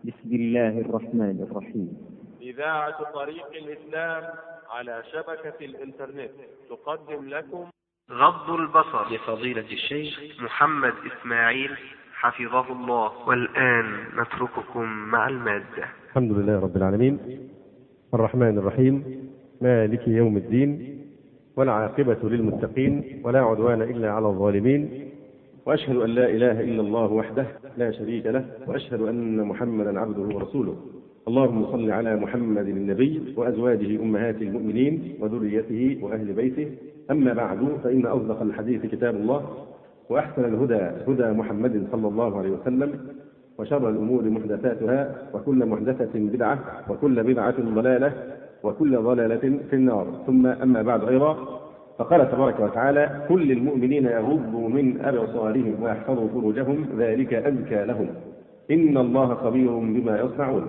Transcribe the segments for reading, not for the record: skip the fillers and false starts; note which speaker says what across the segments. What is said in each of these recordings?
Speaker 1: بسم الله الرحمن الرحيم.
Speaker 2: إذاعة طريق الإسلام على شبكة الإنترنت تقدم لكم
Speaker 3: غض البصر لفضيلة الشيخ محمد إسماعيل حفظه الله. والآن نترككم مع المادة.
Speaker 4: الحمد لله رب العالمين الرحمن الرحيم مالك يوم الدين، والعاقبة للمتقين، ولا عدوان إلا على الظالمين، وأشهد أن لا إله إلا الله وحده لا شريك له، وأشهد أن محمدا عبده ورسوله. اللهم صل على محمد النبي وأزواجه أمهات المؤمنين وذريته وأهل بيته. أما بعد، فإن أصدق الحديث كتاب الله، وأحسن الهدى هدى محمد صلى الله عليه وسلم، وشر الأمور محدثاتها، وكل محدثة بدعة، وكل بدعة ضلالة، وكل ضلالة في النار. ثم أما بعد أيضا، فقال تبارك وتعالى: كل المؤمنين يغضوا من أبصارهم ويحفظوا فروجهم ذلك أزكى لهم إن الله خبير بما يصنعون.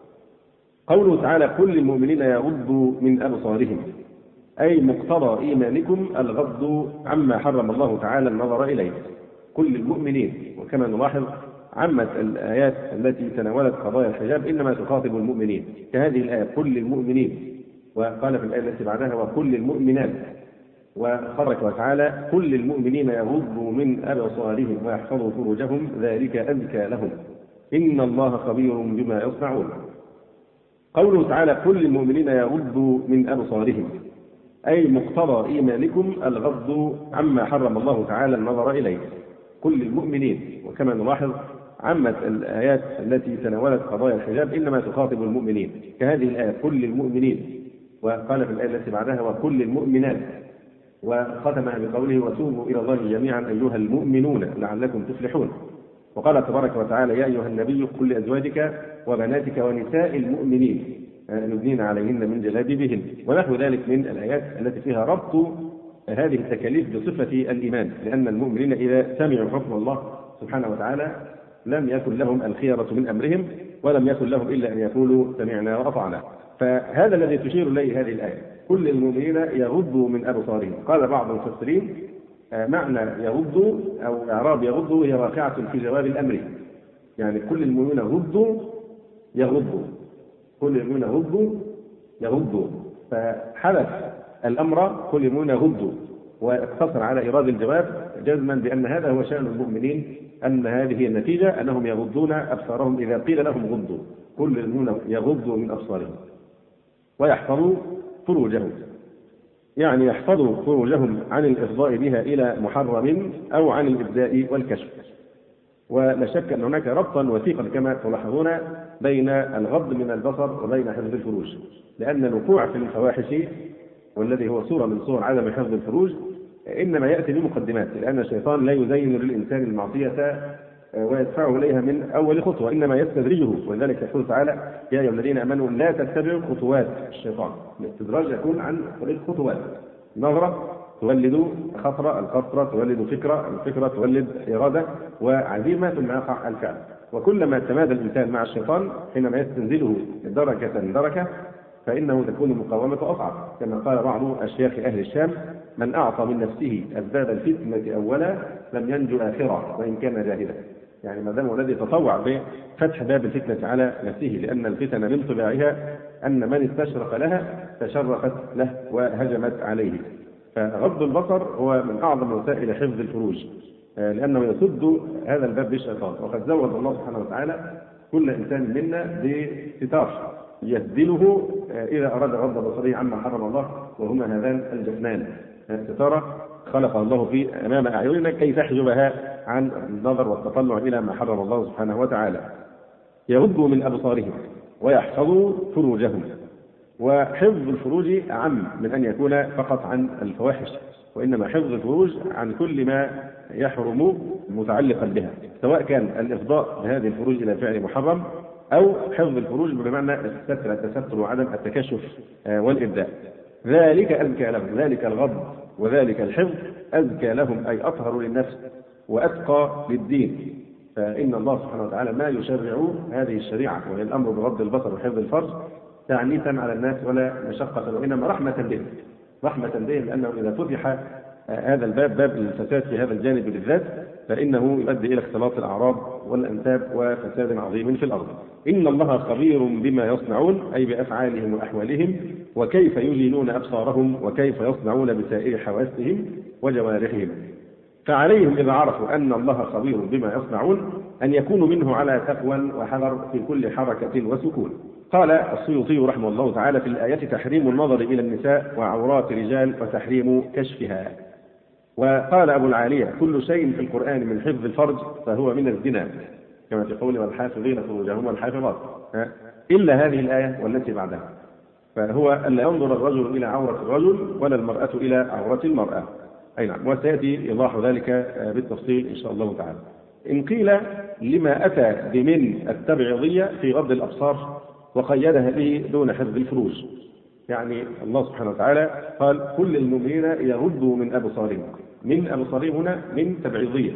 Speaker 4: قوله تعالى: كل المؤمنين يغضوا من أبصارهم، أي مقتضى إيمانكم الغض عما حرم الله تعالى النظر إليه. كل المؤمنين، وكما نلاحظ عمت الآيات التي تناولت قضايا الحجاب إنما تخاطب المؤمنين، كهذه الآية كل المؤمنين، وقال في الآية التي بعدها: وكل المؤمنات. وقال وتعالى: كل المؤمنين يغضوا من أبصارهم ويحفظوا فروجهم ذلك أزكى لهم إن الله خبير بما يصنعون. قوله تعالى: كل المؤمنين يغضوا من أبصارهم، أي مقتضى إيمانكم الغض عما حرم الله تعالى النظر إليه. كل المؤمنين، وكما نلاحظ عمت الآيات التي تناولت قضايا الحجاب إنما تخاطب المؤمنين، كهذه الآية كل المؤمنين. وقال في الآية التي بعدها: وكل المؤمنات. وختمها بقوله: وتوبوا إلى الله جميعا أيها المؤمنون لعلكم تفلحون. وقال تبارك وتعالى: يا أيها النبي قل لأزواجك وبناتك ونساء المؤمنين يدنين عليهن من جلابيبهن، ونحو ذلك من الآيات التي فيها ربط هذه التكاليف بصفة الإيمان، لأن المؤمنين إذا سمعوا حكم الله سبحانه وتعالى لم يكن لهم الخيرة من أمرهم، ولم يكن لهم إلا أن يقولوا سمعنا وأطعنا. فهذا الذي تشير إليه هذه الآية، كل المؤمنين يغضوا من أبصارهم. قال بعض المفسرين معنى يغضوا أو إعراب يغضوا هي واقعة في جواب الأمر، يعني كل المؤمنين غضوا يغضوا، كل المؤمنين غضوا يغضوا، فحدث الأمر كل المؤمنين غضوا، واقتصر على إيراد الجواب جزما بأن هذا هو شأن المؤمنين، أن هذه هي النتيجة، أنهم يغضون أبصارهم إذا قيل لهم غضوا. كل المؤمنين يغضوا من أبصارهم ويحفظوا فروجهم، يعني يحفظوا فروجهم عن الإفضاء بها إلى محرم أو عن الإبداء والكشف. ولا شك أن هناك ربطا وثيقا كما تلاحظون بين الغض من البصر وبين حفظ الفروج، لأن الوقوع في الفواحش والذي هو صورة من صور عدم حفظ الفروج إنما يأتي بمقدمات، لأن الشيطان لا يزين للإنسان المعصية ويدفعه إليها من أول خطوة، إنما يستدرجه. ولذلك يقول تعالى: يا أيها الذين آمنوا لا تتبعوا خطوات الشيطان. الاستدراج يكون عن طريق خطوات، نظرة تولد خطرة، الخطرة تولد فكرة، الفكرة تولد إرادة، وعزيمة ثم يقع الفعل. وكلما تمادى الإنسان مع الشيطان حينما يستنزله دركة دركة فإنه تكون المقاومة أصعب، كما قال بعض أشياخ أهل الشام: من أعطى من نفسه أسباب الفتنة أولا لم ينجو آخرة وإن كان جاهلا. يعني ما دام الذي تطوع بفتح باب الفتنة على نفسه، لأن الفتن من طباعها أن من استشرق لها تشرقت له وهجمت عليه. فغض البصر هو من أعظم وسائل حفظ الفروج، لأنه يسد هذا الباب بالشيطان. وقد زود الله سبحانه وتعالى كل إنسان منا بستار يسدله إذا أراد غض بصره عما حرم الله، وهما هذان الجفنان، ستارة خلق الله في أمام أعيننا كي تحجبها عن النظر والتطلع إلى ما حرم الله سبحانه وتعالى. يغضوا من أبصارهم ويحفظوا فروجهم. وحفظ الفروج أعم من أن يكون فقط عن الفواحش، وإنما حفظ الفروج عن كل ما يحرم متعلقا بها، سواء كان الإفضاء بهذه الفروج إلى فعل محرم أو حفظ الفروج بمعنى التستر وعدم التكشف والإبداء. ذلك أزكى لهم، ذلك الغض وذلك الحفظ أزكى لهم، أي أطهر للنفس وأتقى للدين. فإن الله سبحانه وتعالى ما يشرع هذه الشريعة وهي الأمر بغض البصر وحفظ الفرج تعنيفا على الناس ولا مشقة، وإنما رحمة بهم، رحمة بهم، لأنه إذا فتح هذا الباب باب الفساد في هذا الجانب بالذات، فإنه يؤدي إلى اختلاط الأعراض والأنساب وفساد عظيم في الأرض. إن الله خبير بما يصنعون، أي بأفعالهم وأحوالهم، وكيف يجيلون أبصارهم وكيف يصنعون بسائر حواسهم وجوارحهم. فعليهم إذا عرفوا أن الله خبير بما يصنعون أن يكونوا منه على تقوى وحذر في كل حركة وسكون. قال السيوطي رحمه الله تعالى في الآية: تحريم النظر إلى النساء وعورات الرجال وتحريم كشفها. وقال أبو العالية: كل شيء في القرآن من حفظ الفرج فهو من الزنا، كما في قوله: والحافظين فروجهم والحافظات، إلا هذه الآية والتي بعدها، فهو ألا ينظر الرجل إلى عورة الرجل ولا المرأة إلى عورة المرأة. أي نعم، وسيأتي إيضاح ذلك بالتفصيل إن شاء الله تعالى. إن قيل لما أتى بمن التبعيضية في غض الأبصار وقيدها به دون حفظ الفروج؟ يعني الله سبحانه وتعالى قال: كل المؤمنين يغضوا من أبصارهم. من أبصارهم هنا من تبعيضية،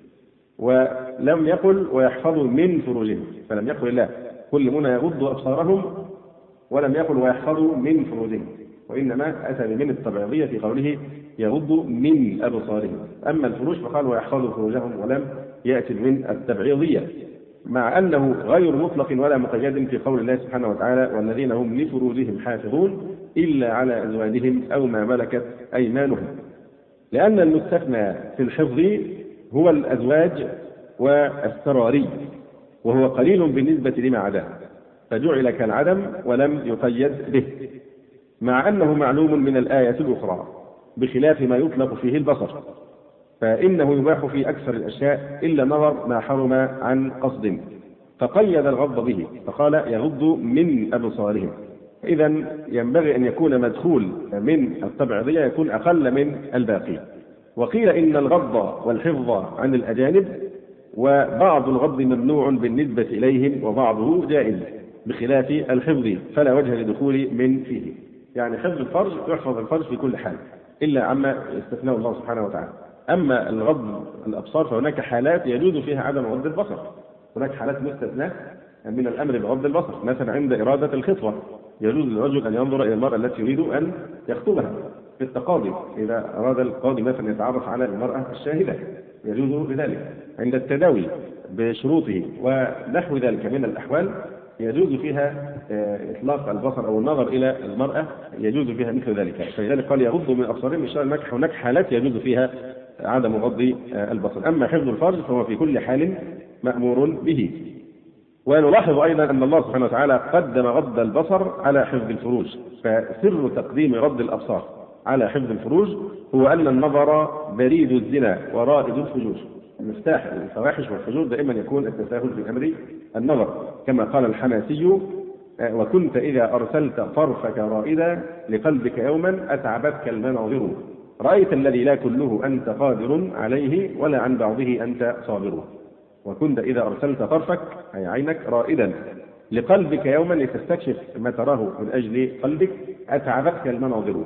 Speaker 4: ولم يقل ويحفظوا من فروجهم، فلم يقل الله كل المؤمنين يغضوا أبصارهم، ولم يقل ويحفظوا من فروجهم، وإنما أتى بمن التبعيضية في قوله يغضوا من أبصارهم. أما الفروج فقال ويحفظوا فروجهم، ولم يأتي من التبعيضية، مع أنه غير مطلق ولا مقيد في قول الله سبحانه وتعالى: والذين هم لفروجهم حافظون إلا على أزواجهم أو ما ملكت أيمانهم، لأن المستثنى في الحفظ هو الأزواج والسراري، وهو قليل بالنسبة لما عداه، فجعل كالعدم ولم يقيد به، مع أنه معلوم من الآية الأخرى، بخلاف ما يطلق فيه البصر، فإنه يباح في أكثر الأشياء إلا نظر ما حرم عن قصد، فقيد الغض به فقال يغض من أبصارهم. إذا ينبغي أن يكون مدخول من التبعيضية يكون أقل من الباقي. وقيل إن الغض والحفظ عن الأجانب وبعض الغض ممنوع بالنسبة إليهم وبعضه جائز، بخلاف الحفظ فلا وجه لدخول من فيه. يعني حفظ الفرج يحفظ الفرج في كل حال إلا عما استثناه الله سبحانه وتعالى. أما الغض الأبصار فهناك حالات يجوز فيها عدم غض البصر، هناك حالات مستثناة من الأمر بغض البصر، مثلا عند إرادة الخطبة يجوز للرجل أن ينظر إلى المرأة التي يريد أن يخطبها. في التقاضي إذا أراد القاضي مثلا يتعرف على المرأة الشاهدة يجوز لذلك. عند التداوي بشروطه ونحو ذلك من الأحوال يجوز فيها إطلاق البصر أو النظر إلى المرأة، يجوز فيها مثل ذلك. فلذلك قال يغض من أبصارهم إن شاء الله. هناك حالات يجوز فيها عدم غض البصر، أما حفظ الفرج فهو في كل حال مأمور به. ونلاحظ أيضا أن الله سبحانه وتعالى قدم غض البصر على حفظ الفروج، فسر تقديم غض الأبصار على حفظ الفروج هو أن النظر بريد الزنا ورائد الفجور. مفتاح الفواحش والفجور دائما يكون التساهل في أمر النظر، كما قال الحماسي: وكنت إذا أرسلت طرفك رائدا لقلبك يوما أتعبتك المناظر، رأيت الذي لا كله أنت قادر عليه ولا عن بعضه أنت صابر. وكنت إذا أرسلت طرفك أي عينك رائدا لقلبك يوما لتستكشف ما تراه من أجل قلبك أتعبتك المناظر.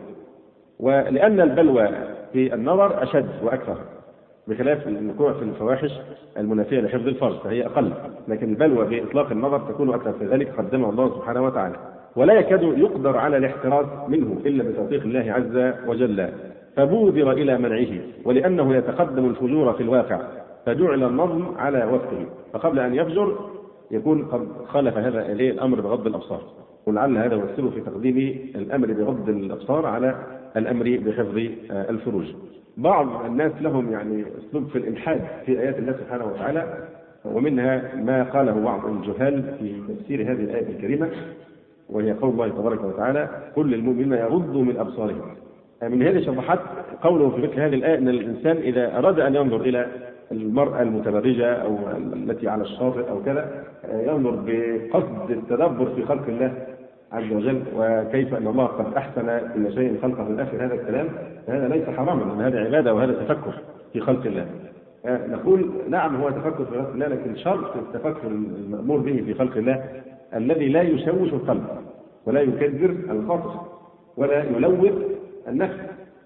Speaker 4: ولأن البلوى في النظر أشد وأكثر، بخلاف الوقوع في الفواحش المنافية لحفظ الفرج فهي أقل، لكن البلوى بإطلاق النظر تكون أكثر، في ذلك قدمه الله سبحانه وتعالى. ولا يكاد يقدر على الاحتراز منه إلا بتوفيق الله عز وجل، فبودر إلى منعه، ولأنه يتقدم الفجور في الواقع فجعل النظم على وفقه، فقبل أن يفجر يكون قد خالف هذا الأمر بغض الأبصار. ولعل هذا هو السر في تقديم الأمر بغض الأبصار على الأمر بحفظ الفروج. بعض الناس لهم يعني أسلوب في الإلحاد في آيات الله سبحانه وتعالى، ومنها ما قاله بعض الجهال في تفسير هذه الآية الكريمة، وهي قول الله تبارك وتعالى: كل المؤمنين يغضوا من أبصارهم. من هذه شرحت قوله في مثل هذه الآية أن الإنسان إذا أراد أن ينظر إلى المرأة المتبرجة أو التي على الشاطئ أو كذا ينظر بقصد التدبر في خلق الله عز وجل، وكيف أن الله قد أحسن كل شيء خلقه من آخر هذا الكلام، هذا ليس حراما، لأن هذا عبادة وهذا تفكر في خلق الله. نقول نعم هو تفكر في خلق الله، لكن شرط التفكر المأمور به في خلق الله الذي لا يشوش القلب ولا يكدر الخاطر ولا يلوث النفس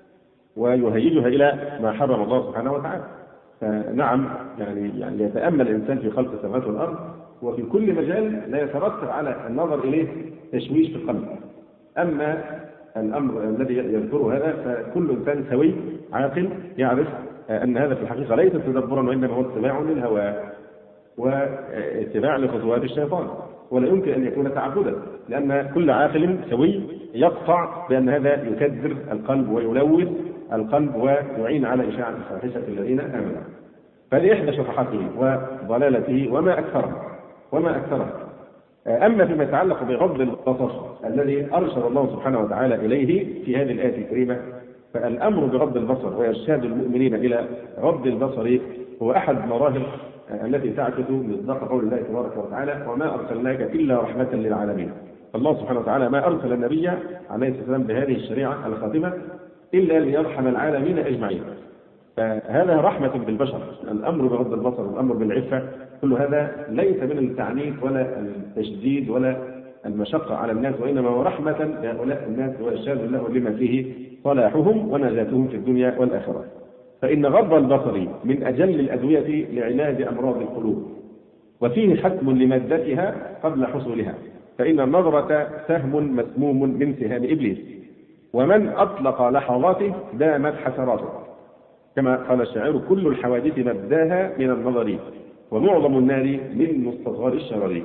Speaker 4: ويهيجها إلى ما حرم الله سبحانه وتعالى. فنعم يعني يتأمل الإنسان في خلق السماوات والأرض، وفي كل مجال لا يترتب على النظر إليه تشويش في القلب. أما الأمر الذي يذكره هذا، فكل إنسان سوي عاقل يعرف أن هذا في الحقيقة ليس تدبرا، وإنما هو اتباع للهوى واتباع لخطوات الشيطان، ولا يمكن أن يكون تعبدا، لأن كل عاقل سوي يقطع بأن هذا يكدر القلب ويلوث القلب ويعين على إشاعة الفاحشة الذين آمنوا. فهذه إحدى شطحاته وضلالته وما أكثره. أما فيما يتعلق بغض البصر الذي أرشد الله سبحانه وتعالى إليه في هذه الآية الكريمة، فالأمر بغض البصر وإرشاد المؤمنين إلى غض البصر هو أحد مراحل التي تعكس مصداق قول الله تبارك وتعالى: وما أرسلناك إلا رحمة للعالمين. الله سبحانه وتعالى ما أرسل النبي عليه الصلاة والسلام بهذه الشريعة الخاتمة إلا ليرحم العالمين أجمعين. فهذا رحمة بالبشر. الأمر بغض البصر والأمر بالعفة كل هذا ليس من التعنيف ولا التشديد ولا المشقة على الناس، وإنما هو رحمة لهؤلاء الناس وإرشاد له لما فيه صلاحهم ونجاتهم في الدنيا والآخرة. فإن غض البصر من أجل الأدوية لعلاج أمراض القلوب، وفيه حتم لمادتها قبل حصولها، فإن النظرة سهم مسموم من سهام إبليس، ومن أطلق لحظاته دامت حسراته، كما قال الشاعر: كل الحوادث مبداها من النظر، ومعظم النار من مستصغر الشرر.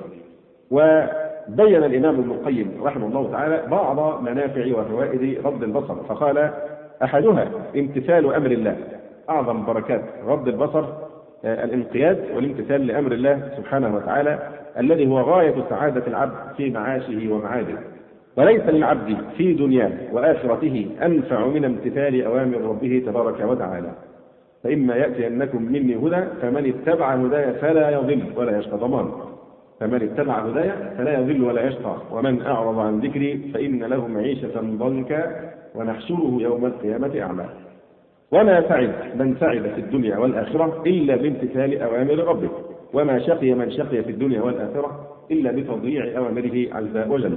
Speaker 4: وبين الإمام ابن القيم رحمه الله تعالى بعض منافع وفوائد غض البصر، فقال: أحدها امتثال أمر الله. أعظم بركات غض البصر الانقياد والامتثال لأمر الله سبحانه وتعالى، الذي هو غاية سعادة العبد في معاشه ومعاده، وليس للعبد في دنياه وآخرته أنفع من امتثال أوامر ربه تبارك وتعالى. فإما يأتينكم مني هدى فمن اتبع هداي فلا يضل ولا يشقى. ضمان: فمن اتبع هداي فلا يضل ولا يشقى، ومن أعرض عن ذكري فإن له معيشة ضنكا ونحشره يوم القيامة أعمى. وما سعد من سعد في الدنيا والآخرة إلا بامتثال أوامر ربه، وما شقي من شقي في الدنيا والآخرة إلا بتضييع أوامره عز وجل.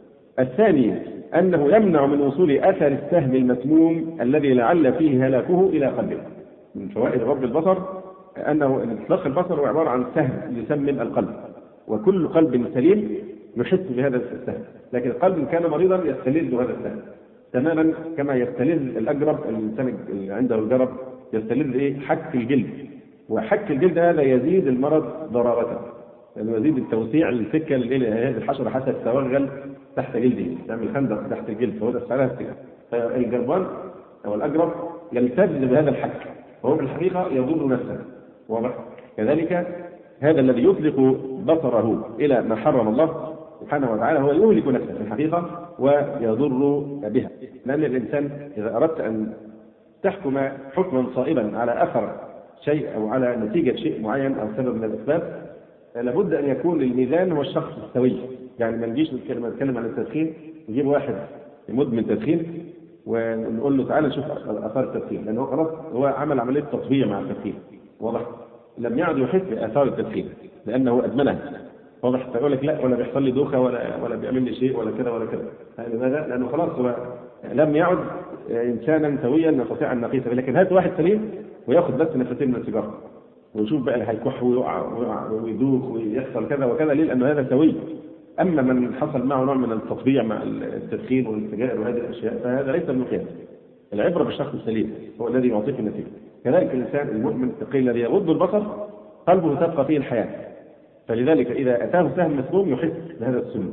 Speaker 4: الثاني أنه يمنع من وصول أثر السهم المسموم الذي لعل فيه هلاكه إلى قلبه. من فوائد غض البصر أنه إطلاق البصر هو عبارة عن سهم يسمم القلب، وكل قلب سليم يحس بهذا السهم، لكن قلب كان مريضا يستلذ هذا السهم تماما كما يستلذ الأجرب. الإنسان اللي عنده الجرب يستلذ حك الجلد، وحك الجلد هذا يزيد المرض ضرارته، لأنه يزيد التوسيع للسكة هذه الحشرة حتى تتوغل تحت جلده، تعمل خندق تحت الجلد، فهو ده عليها السكة. فالجربان أو الأجرب يلتذ بهذا الحك، وهو في الحقيقة يضر نفسه. واضح؟ كذلك هذا الذي يطلق بصره إلى ما حرم الله سبحانه وتعالى هو يهلك نفسه في الحقيقة ويضر بها، لأن الإنسان إذا أردت أن تحكم حكما صائبا على أثر شيء أو على نتيجة شيء معين أو سبب من الأسباب، لابد أن يكون الميزان هو الشخص السوي. يعني ما نجيش نتكلم عن التدخين نجيب واحد مدمن تدخين ونقول له تعالى نشوف آثار التدخين، لأنه خلاص هو عمل عملية تطبيع مع التدخين. واضح؟ لم يعد يحس بآثار التدخين لأنه أدمنه. واضح؟ فيقول لك لا، ولا بيحصل لي دوخة ولا بيعمل لي شيء ولا كذا ولا كذا. لماذا؟ لأنه خلاص هو لم يعد إنسانا سويا نستطيع أن نقيسه. لكن هذا واحد سليم ويأخذ بس نفسين من السيجارة ويشوف بقى هيكح ويقع ويدوخ ويحصل كذا وكذا. ليه؟ لأنه هذا سوي. أما من حصل معه نوع من التطبيع مع التدخين والسجائر وهذه الأشياء فهذا ليس المقياس. العبرة بالشخص السليم هو الذي يعطيك النتيجة. كذلك الإنسان المؤمن التقي الذي يغض البصر قلبه تبقى فيه الحياة، فلذلك إذا أتاه سهم مسموم يحس بهذا السم،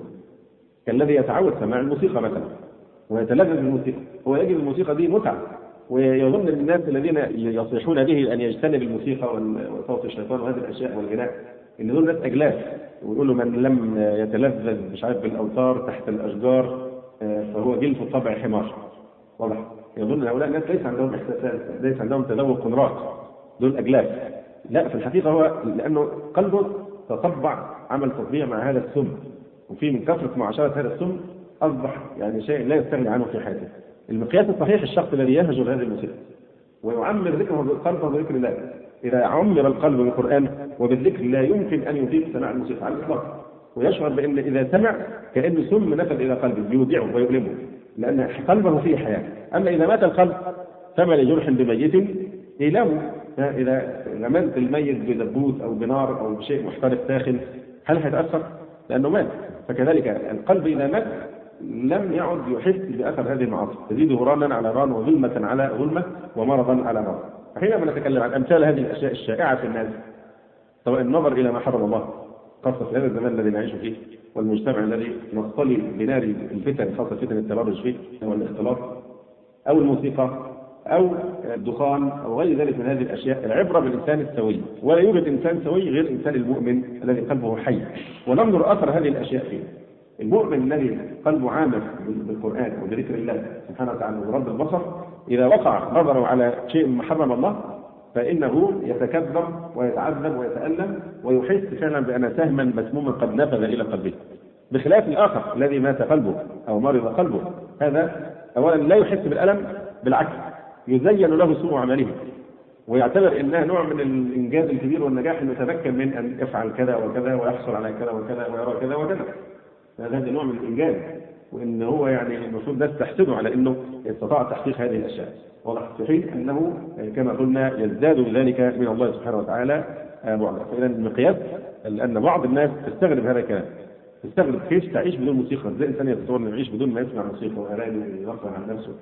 Speaker 4: كالذي يتعود سماع الموسيقى مثلا ويتلذذ بالموسيقى، هو يجد الموسيقى دي متعة، ويظن الناس الذين يصيحون به أن يجتنب الموسيقى وصوت الشيطان وهذه الأشياء والغناء إن دول ناس أجلاف، ويقولوا من لم يتلذذ مش عارف بالأوتار تحت الأشجار فهو جلف طبع حمار. واضح؟ يظن هؤلاء الناس ليس عندهم إحساسات، ليس عندهم تذوق راق، دول أجلاف. لا، في الحقيقة هو لأنه قلبه تطبع عمل تطبيع مع هذا السم، وفي من كثرة معاشرة هذا السم أصبح يعني شيء لا يستغني عنه في حياته. المقياس الصحيح الشخص الذي يهجر هذه الموسيقى ويعمر ذكره بالقلب وذكر الله. إذا عمر القلب بالقرآن وبالذكر لا يمكن أن يطيق سماع الموسيقى على الإطلاق، ويشعر بأن إذا سمع كأنه سم نفذ إلى قلبه يودعه ويؤلمه، لأن قلبه فيه حياة. أما إذا مات القلب فما لجرح بميت إيلامه. إذا رملت الميت بدبوس أو بنار أو بشيء محترق ساخن هل هيتأثر؟ لأنه مات. فكذلك القلب إذا مات لم يعد يحس بأثر هذه المعاصي، تزيده رانا على ران وظلمة على ظلمة ومرضا على مرض. فحينما نتكلم عن أمثال هذه الأشياء الشائعة في الناس، سواء النظر إلى ما حرم الله خاصة في هذا الزمان الذي نعيش فيه والمجتمع الذي نصطلي بنار الفتن، خاصة فتن التبرج فيه والاختلاط، أو الموسيقى أو الدخان أو غير ذلك من هذه الأشياء، العبرة بالإنسان السوي، ولا يوجد إنسان سوي غير الإنسان المؤمن الذي قلبه حي، وننظر أثر هذه الأشياء فيه. المؤمن الذي قلبه عامر بالقرآن وبذكر الله سبحانه وتعالى ورد البصر، إذا وقع نظره على شيء محرم الله فإنه يتكبر ويتعذب ويتألم ويحس فعلا بأن سهما مسموما قد نفذ إلى قلبه، بخلاف الآخر الذي مات قلبه أو مرض قلبه، هذا أولا لا يحس بالألم، بالعكس يزين له سوء عمله ويعتبر إنها نوع من الإنجاز الكبير والنجاح أن يتمكن من أن يفعل كذا وكذا ويحصل على كذا وكذا ويرى كذا وكذا. هذا نوع من الإنجاز، وإن هو يعني المفروض الناس تحسده على إنه استطاع تحقيق هذه الأشياء، واضح في حين أنه كما قلنا يزداد ذلك من الله سبحانه وتعالى بعدا. فإذا المقياس أن بعض الناس تستغرب هذا الكلام، تستغرب كيف تعيش بدون موسيقى، ازاي إنسان يتصور أنه يعيش بدون ما يسمع موسيقى وأغاني ويغفل عن نفسه.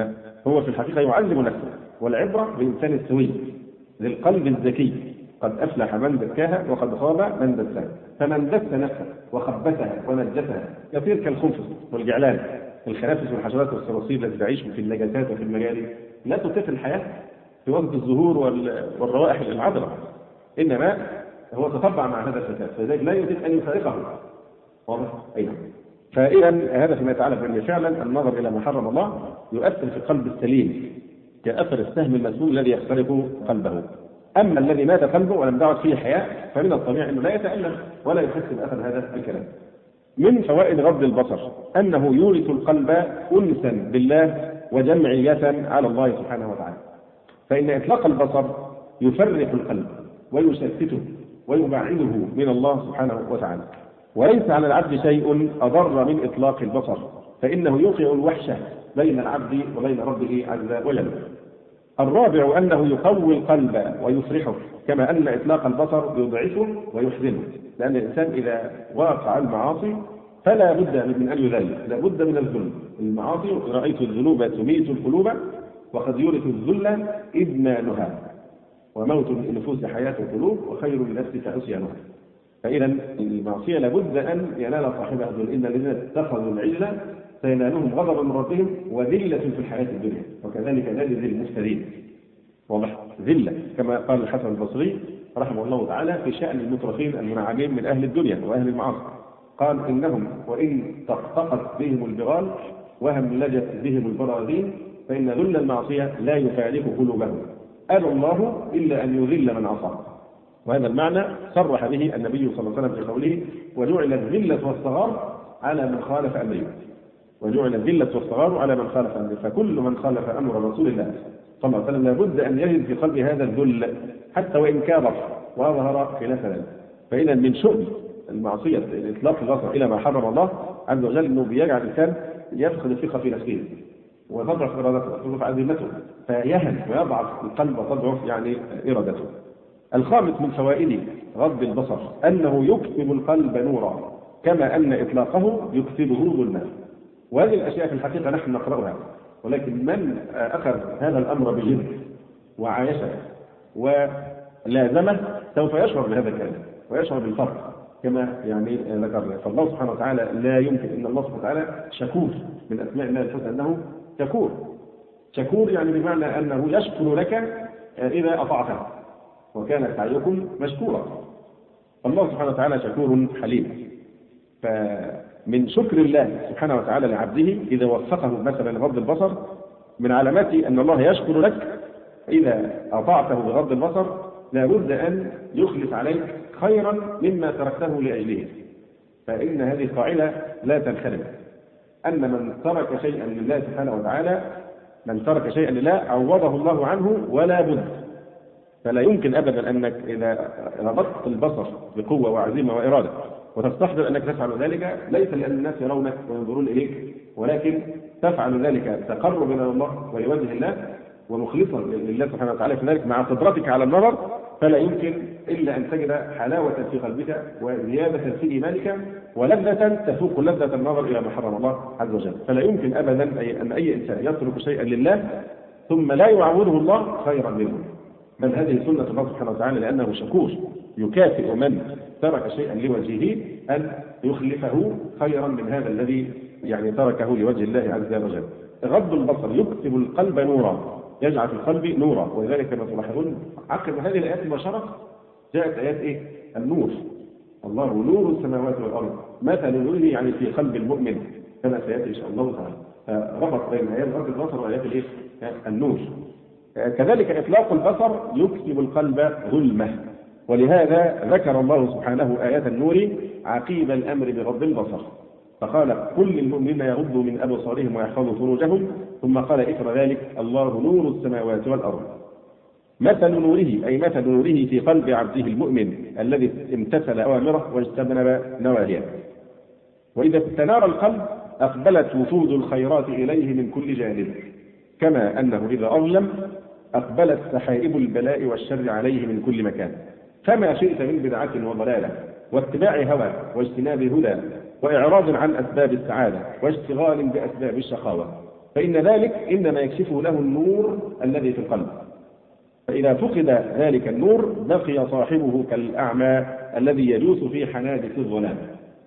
Speaker 4: هو في الحقيقة يعلم نفسه، والعبرة بالإنسان السوي ذي القلب الذكي، قد أفلح من زكاها وقد خاب من دساها. فمن دس نفسه وخبثها ونجسها يصير كالخنفس والجعلان، الخنافس والحشرات والصراصير التي تعيش في اللجاجات وفي المجاري، لا تطيق الحياة في وقت الزهور والروائح العذرة، إنما هو تطبع مع هذا الفساد، فلذلك لا يطيق أن يفارقه. واضح؟ أيضا. فإذا هذا فيما يتعلق بأن فعلا النظر إلى ما حرم الله يؤثر في القلب السليم كأثر السهم المسموم الذي يخترق قلبه. أما الذي مات قلبه ولم تعد فيه حياة فمن الطبيعي أنه لا يتألم ولا يحس بأثر هذا الكلام. من فوائد غض البصر أنه يورث القلب أنسا بالله وجمعية على الله سبحانه وتعالى، فإن إطلاق البصر يفرق القلب ويشتته ويبعده من الله سبحانه وتعالى، وليس على العبد شيء أضر من إطلاق البصر، فإنه يوقع الوحشة بين العبد وبين ربه عز وجل. الرابع أنه يقوي القلب ويفرحه، كما أن إطلاق البصر يضعفه ويحزنه، لأن الإنسان إذا واقع المعاصي فلا بد من أن يذل، لا بد من الذل. المعاصي رأيت الذنوب تميت القلوب وقد يورث الذل إدمانها، وموت النفوس حياة القلوب وخير لنفسك عصيانها. فإذا المعصية لابد أن ينال صاحبها الذل، إن الذين اتخذوا العجلة سينالهم غضب من ربهم وذلة في الحياة الدنيا وكذلك نجزي المفترين. واضح؟ ذلة كما قال الحسن البصري رحمه الله تعالى في شأن المترفين المنعمين من أهل الدنيا وأهل المعاصي، قال إنهم وإن طقطقت بهم البغال وهملجت بهم البراذين فإن ذل المعصية لا يفارق قلوبهم، أبى الله إلا أن يذل من عصاه. وهذا المعنى صرح به النبي صلى الله عليه وسلم في قوله وجعل الذلة والصغار على من خالف أمره، وجعل الذلة والصغار على من خالف أمره، فكل من خالف أمر رسول الله صلى الله عليه وسلم لابد أن يجد في قلبه هذا الذل حتى وإن كابر وظهر خلاف ذلك. فإذا من شؤم المعصية إطلاق البصر إلى ما حرم الله عز وجل أنه بيجعل الإنسان يفقد الثقة في نفسه وتضعف إرادته وتضعف عزيمته فيهن ويضعف القلب وتضعف يعني إرادته. الخامس من فوائد غض البصر أنه يكسب القلب نورا، كما أن إطلاقه يكسبه ظلما. وهذه الأشياء في الحقيقة نحن نقرأها، ولكن من أخذ هذا الأمر بجد وعايشه ولازمه سوف يشعر بهذا الكلام ويشعر بالفرق كما يعني ذكرنا. فالله سبحانه وتعالى لا يمكن أن الله سبحانه وتعالى شكور، من أسماء الله الحسنى أنه شكور. شكور يعني بمعنى أنه يشكر لك إذا أطعته، وكان سعيكم مشكورا. الله سبحانه وتعالى شكور حليم. فمن شكر الله سبحانه وتعالى لعبده إذا وفقه مثلا غض البصر من علامات أن الله يشكر لك إذا أطعته بغض البصر لابد أن يخلف عليك خيرا مما تركته لأجله. فإن هذه القاعدة لا تنخرم، أن من ترك شيئا لله سبحانه وتعالى، من ترك شيئا لله عوضه الله عنه ولا بد. فلا يمكن أبدا أنك إذا ربطت البصر بقوة وعزيمة وإرادة وتستحضر أنك تفعل ذلك ليس لأن الناس يرونك وينظرون إليك، ولكن تفعل ذلك تقربا إلى الله ولوجه الله ومخلصا لله سبحانه وتعالى في ذلك مع قدرتك على النظر، فلا يمكن إلا أن تجد حلاوة في قلبك وزيادة في إيمانك ولذة تفوق لذة النظر إلى ما حرم الله عز وجل. فلا يمكن أبدا أن أي إنسان يترك شيئا لله ثم لا يعوضه الله خيرا منه، بل هذه سنة الله سبحانه وتعالى، لأنه شكور يكافئ من ترك شيئا لوجهه أن يخلفه خيرا من هذا الذي تركه لوجه الله عز وجل. غض البصر يكتب القلب نورا، يجعل في القلب نورا، ولذلك كما تلاحظون عقب هذه الآيات مباشرة جاءت آيات النور. الله نور السماوات والأرض مثل نوره في قلب المؤمن كما سيأتي إن شاء الله تعالى. ربط بين آيات غض البصر وآيات النور. كذلك إطلاق البصر يكتب القلب ظلمة، ولهذا ذكر الله سبحانه آيات النور عقيب الأمر بغض البصر، فقال كل للمؤمنين يغضوا من أبصارهم ويحفظوا فروجهم، ثم قال إثر ذلك الله نور السماوات والأرض. مثل نوره أي مثل نوره في قلب عبده المؤمن الذي امتثل أوامره واجتنب نواهيه. وإذا استنار القلب أقبلت وفود الخيرات إليه من كل جانب، كما أنه إذا أظلم أقبلت سحائب البلاء والشر عليه من كل مكان. فما شئت من بدعة وضلالة واتباع هوى واجتناب هدى وإعراض عن أسباب السعادة واشتغال بأسباب الشقاوة، فإن ذلك إنما يكشفه له النور الذي في القلب. فإذا فقد ذلك النور بقي صاحبه كالأعمى الذي يجوس في حنادق الظلام.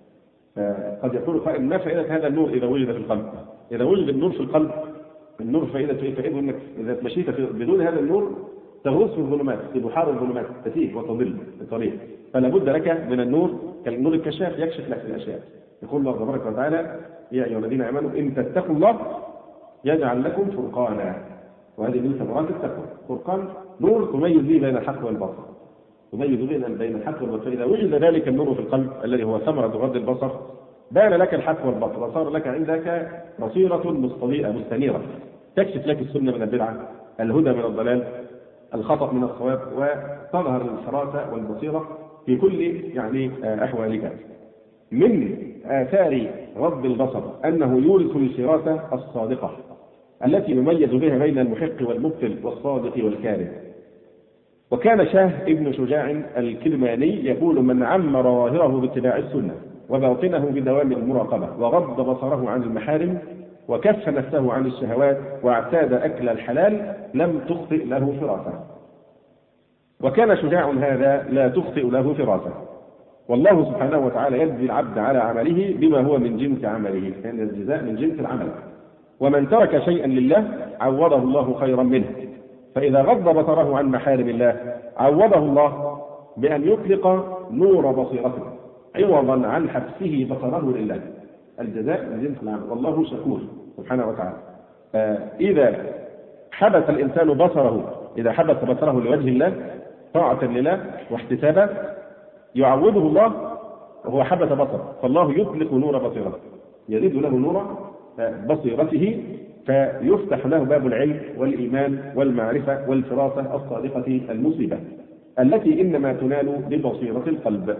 Speaker 4: قد يقول قائل ما فائدة هذا النور إذا وجد في القلب؟ إذا وجد النور في القلب، النور فائدته أنك إذا مشيت بدون هذا النور تغوص في الظلمات، في بحار الظلمات، تتيه وتضل الطريق. فلا بد لك من النور كالنور الكشاف يكشف لك الأشياء. يقول الله تبارك وتعالى يا أيها الذين آمنوا إن تتقوا الله يجعل لكم فرقانا، وهذه من ثمرات التقوى. فرقان نور تميز به بين الحق والباطل، تميز بين الحق والباطل. فإذا وجد ذلك النور في القلب الذي هو ثمرة غض البصر بان لك الحق والباطل، وصار لك عندك بصيرة مستضيئة مستنيرة تكشف لك السنة من البدعة، الهدى من الضلال، الخطأ من الصواب، وتظهر الفراسة والبصيرة في كل أحوالك. من آثار غض البصر أنه يورث الفراسة الصادقة التي يميز بها بين المحق والمبطل والصادق والكاذب. وكان شاه ابن شجاع الكلماني يقول من عمر ظاهره باتباع السنة وباطنه بدوام المراقبة وغض بصره عن المحارم وكف نفسه عن الشهوات واعتاد أكل الحلال لم تخطئ له فراسة. وكان شجاع هذا لا تخطئ له فراسة، والله سبحانه وتعالى يجزي العبد على عمله بما هو من جنس عمله، لأن الجزاء من جنس العمل. ومن ترك شيئا لله عوضه الله خيرا منه، فإذا غض بصره عن محارم الله عوضه الله بأن يطلق نور بصيرته عوضا عن حبسه بصره لله. الجزاء من جنس العمل، والله شكور سبحانه وتعالى. إذا حبس الإنسان بصره، إذا حبس بصره لوجه الله طاعة لله واحتسابا يعوضه الله وهو حبس بصره، فالله يطلق نور بصيرته، يزيد له نور بصيرته، فيفتح له باب العلم والإيمان والمعرفة والفراسة الصادقة المصيبة التي إنما تنال ببصيرة القلب.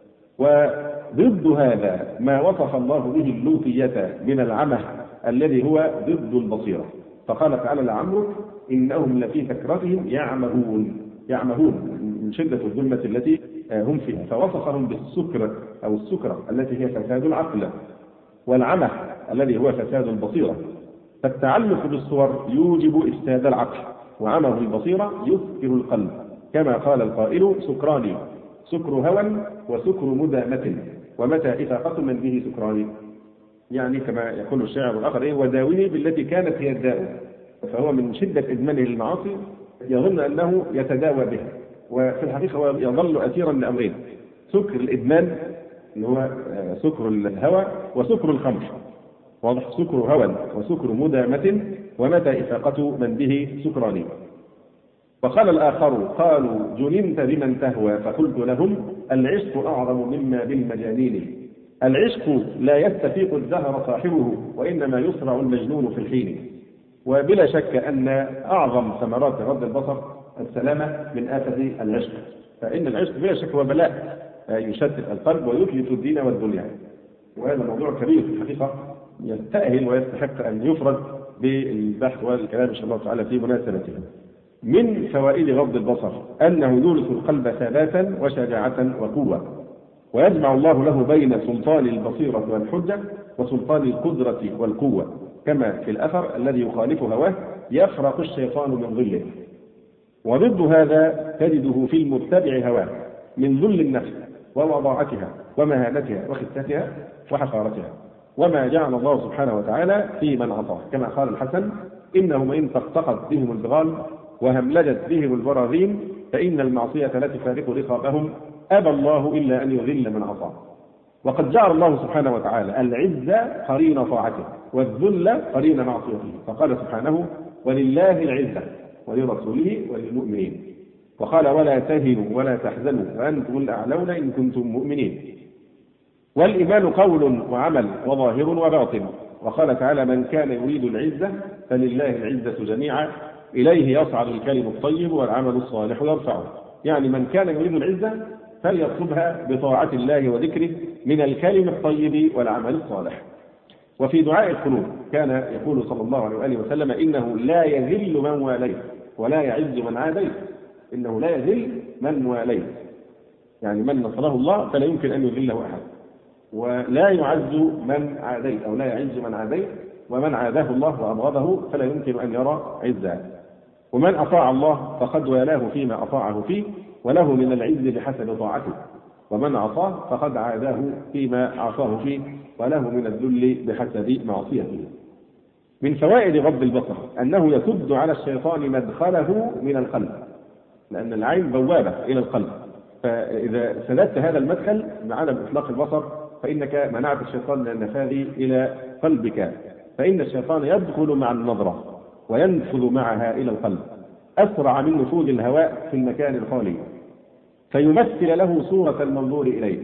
Speaker 4: وضد هذا ما وصف الله به اللوطية من العمى الذي هو ضد البصيرة، فقال تعالى لعمرك إنهم لفي سكرتهم يعمهون من شدة الظلمة التي هم فيها، فوصفهم بالسكر أو السكرة التي هي فساد العقل، والعمى الذي هو فساد البصيرة. فالتعلق بالصور يوجب إفساد العقل، وعمه البصيرة يسكر القلب، كما قال القائل سكراني سكر هوى وسكر مدامة ومتى إفاقة من به سكراني، كما يقول الشاعر الآخر وداوني بالتي كانت هي الداء. فهو من شدة إدمانه للمعاصي يظن أنه يتداوى بها، وفي الحقيقة هو يظل أسيرا لأمرين: سكر الإدمان اللي هو سكر الهوى وسكر الخمر، واضح؟ سكر هوى وسكر مدامة ومتى إفاقة من به سكراني. وقال الآخر قالوا جننت بمن تهوى فقلت لهم العشق أعظم مما بالمجانين. العشق لا يستفيق الدهر صاحبه وإنما يسرع المجنون في الحين. وبلا شك أن أعظم ثمرات غض البصر السلامة من آفة العشق، فإن العشق بلا شك هو بلاء يشتت القلب ويتلف الدين والدنيا، وهذا موضوع كبير في الحقيقة يستأهل ويستحق أن يفرد بالبحث والكلام إن شاء الله تعالى في مناسبته. من فوائد غض البصر أنه يورث القلب ثباتا وشجاعة وقوة، ويجمع الله له بين سلطان البصيرة والحجة وسلطان القدرة والقوة، كما في الأثر الذي يخالف هواه يفرق الشيطان من ظله. وضد هذا تجده في المتبع هواه من ذل النفس ووضاعتها ومهانتها وخفتها وحقارتها، وما جعل الله سبحانه وتعالى في من عصاه، كما قال الحسن: إنهم إن تقطقت بهم البغال وهملجت بهم البراذين فإن المعصية لا تفارق رقابهم، أبى الله إلا أن يذل من عصاه. وقد جعل الله سبحانه وتعالى العزة قرين طاعته والذل قرين معصيته، فقال سبحانه: ولله العزة ولرسوله وللمؤمنين، وقال: ولا تهنوا ولا تحزنوا وأنتم الأعلون إن كنتم مؤمنين. والإيمان قول وعمل وظاهر وباطن، وقال تعالى: من كان يريد العزة فلله العزة جميعا إليه يصعد الكلم الطيب والعمل الصالح يرفعه. يعني من كان يريد العزة فليطلبها بطاعة الله وذكره من الكلم الطيب والعمل الصالح. وفي دعاء القنوت كان يقول صلى الله عليه وآله وسلم: إنه لا يذل من واليت ولا يعز من عاديت. إنه لا يذل من واليت، يعني من نصره الله فلا يمكن أن يذله أحد، ولا يعز من عاديت أو لا يعز من عاديت، ومن عاداه الله وأبغضه فلا يمكن أن يرى عزه. ومن أطاع الله فقد والاه فيما أطاعه فيه، وله من العز بحسب طاعته، ومن عصاه فقد عاداه فيما عصاه فيه، وله من الذل بحسب معصيته. من فوائد غض البصر أنه يسد على الشيطان مدخله من القلب، لأن العين بوابة إلى القلب، فإذا سددت هذا المدخل بعدم إطلاق البصر فإنك منعت الشيطان من النفاذ إلى قلبك، فإن الشيطان يدخل مع النظرة وينفذ معها إلى القلب أسرع من نفوذ الهواء في المكان الخالي، فيمثل له صورة المنظور إليه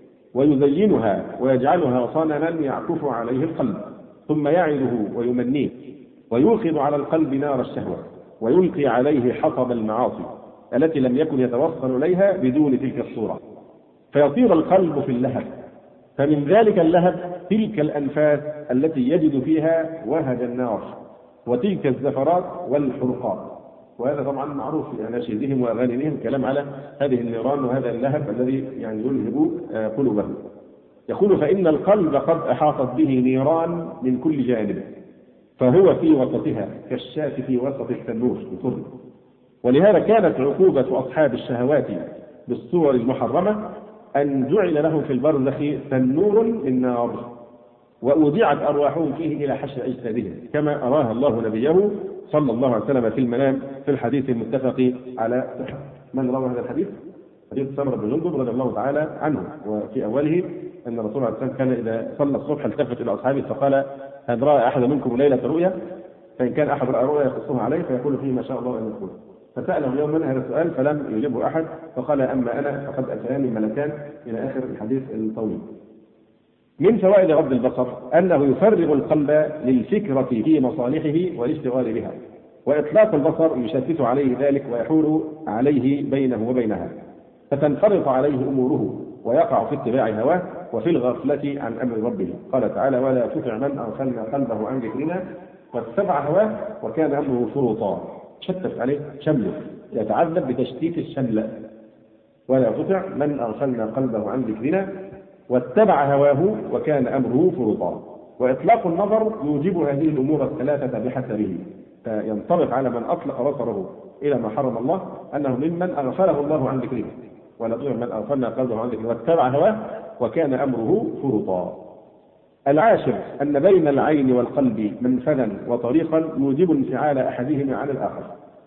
Speaker 4: ويزينها ويجعلها صنما يعكف عليه القلب، ثم يعده ويمنيه ويوقظ على القلب نار الشهوة ويلقي عليه حطب المعاصي التي لم يكن يتوصل إليها بدون تلك الصورة، فيطير القلب في اللهب. فمن ذلك اللهب تلك الأنفاس التي يجد فيها وهج النار، وتلك الزفرات والحرقات. وهذا طبعا معروف في أناشيدهم وأغانيهم كلام على هذه النيران وهذا اللهب الذي يعني يلهب قلوبهم. يقول: فإن القلب قد أحاطت به نيران من كل جانب، فهو في وسطها كالشاة في وسط التنور الفرن. ولهذا كانت عقوبة أصحاب الشهوات بالصور المحرمة أن جعل لهم في البرزخ تنور من نار، وأودعت أرواحهم فيه إلى حشر أجسادهم، كما أراها الله نبيه صلى الله عليه وسلم في المنام في الحديث المتفق على صحته. من روى هذا الحديث؟ حديث سمرة بن جندب رضي الله تعالى عنه، وفي أوله أن الرسول عليه الصلاة والسلام كان إذا صلى الصبح التفت إلى أصحابه فقال: هل رأى أحد منكم ليلة رؤيا؟ فإن كان أحد رأى رؤيا يقصها عليه فيقول فيه ما شاء الله أن يقول. فسأله يوما هذا السؤال فلم يجبه أحد، فقال: أما أنا فقد أتاني ملكان، إلى آخر الحديث الطويل. من فوائد غض البصر أنه يفرغ القلب للفكرة في مصالحه والاشتغال بها، وإطلاق البصر يشتت عليه ذلك ويحول عليه بينه وبينها، فتنفرط عليه أموره ويقع في اتباع هواه وفي الغفلة عن أمر ربه. قال تعالى: ولا تطع من أغفلنا قلبه عن ذكرنا واتبع هواه وكان أمره فرطا. شتت عليه شمله، يتعذب بتشتيت الشمل. ولا تطع من أغفلنا قلبه عن ذكرنا واتبع هواه وكان أمره فرطا. وإطلاق النظر يوجب هذه الأمور الثلاثة بحسبه، فينطبق على من أطلق بصره إلى ما حرم الله أنه ممن أغفله الله عن ذكره. ولا تطع من أغفلنا قلبه عن ذكره واتبع هواه وكان أمره فرطا. العاشر أن بين العين والقلب منفذا وطريقا يوجب انفعال أحدهما عن الآخر،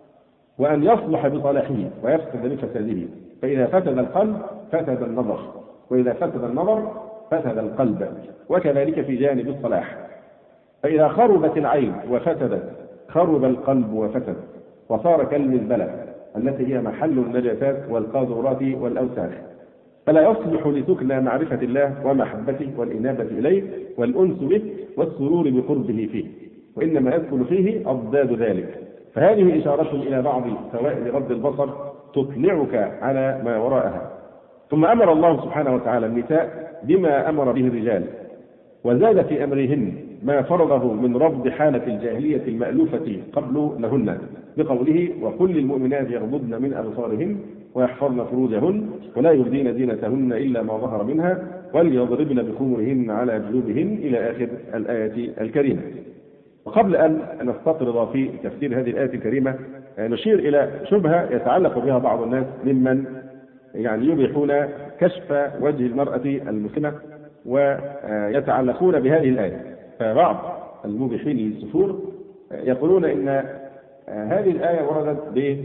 Speaker 4: وأن يصلح بصلاحه ويفسد بفساده. فإذا فسد القلب فسد النظر، وإذا فسد النظر فسد القلب، وكذلك في جانب الصلاح. فإذا خربت العين وفسدت خرب القلب وفسد، وصار كالمزبلة التي هي محل النجاسات والقاذورات والأوساخ. فلا يصلح لسكن معرفة الله ومحبته والإنابة إليه والأنس به والسرور بقربه فيه، وإنما يدخل فيه أضداد ذلك. فهذه إشارة إلى بعض فوائد غض البصر تطلعك على ما وراءها. ثم أمر الله سبحانه وتعالى النساء بما أمر به الرجال، وزاد في أمرهن ما فرضه من رفض حالة الجاهلية المألوفة قبل لهن بقوله وكل للمؤمنات يغضضن من أبصارهن ويحفظن فروجهن ولا يبدين زينتهن إلا ما ظهر منها وليضربن بخمرهن على جيوبهن إلى آخر الآية الكريمة. وقبل أن نستطرد في تفسير هذه الآية الكريمة نشير إلى شبهة يتعلق بها بعض الناس ممن يبيحون كشف وجه المرأة المسلمة ويتعلقون بهذه الآية. فبعض المبيحين للسفور يقولون إن هذه الآية وردت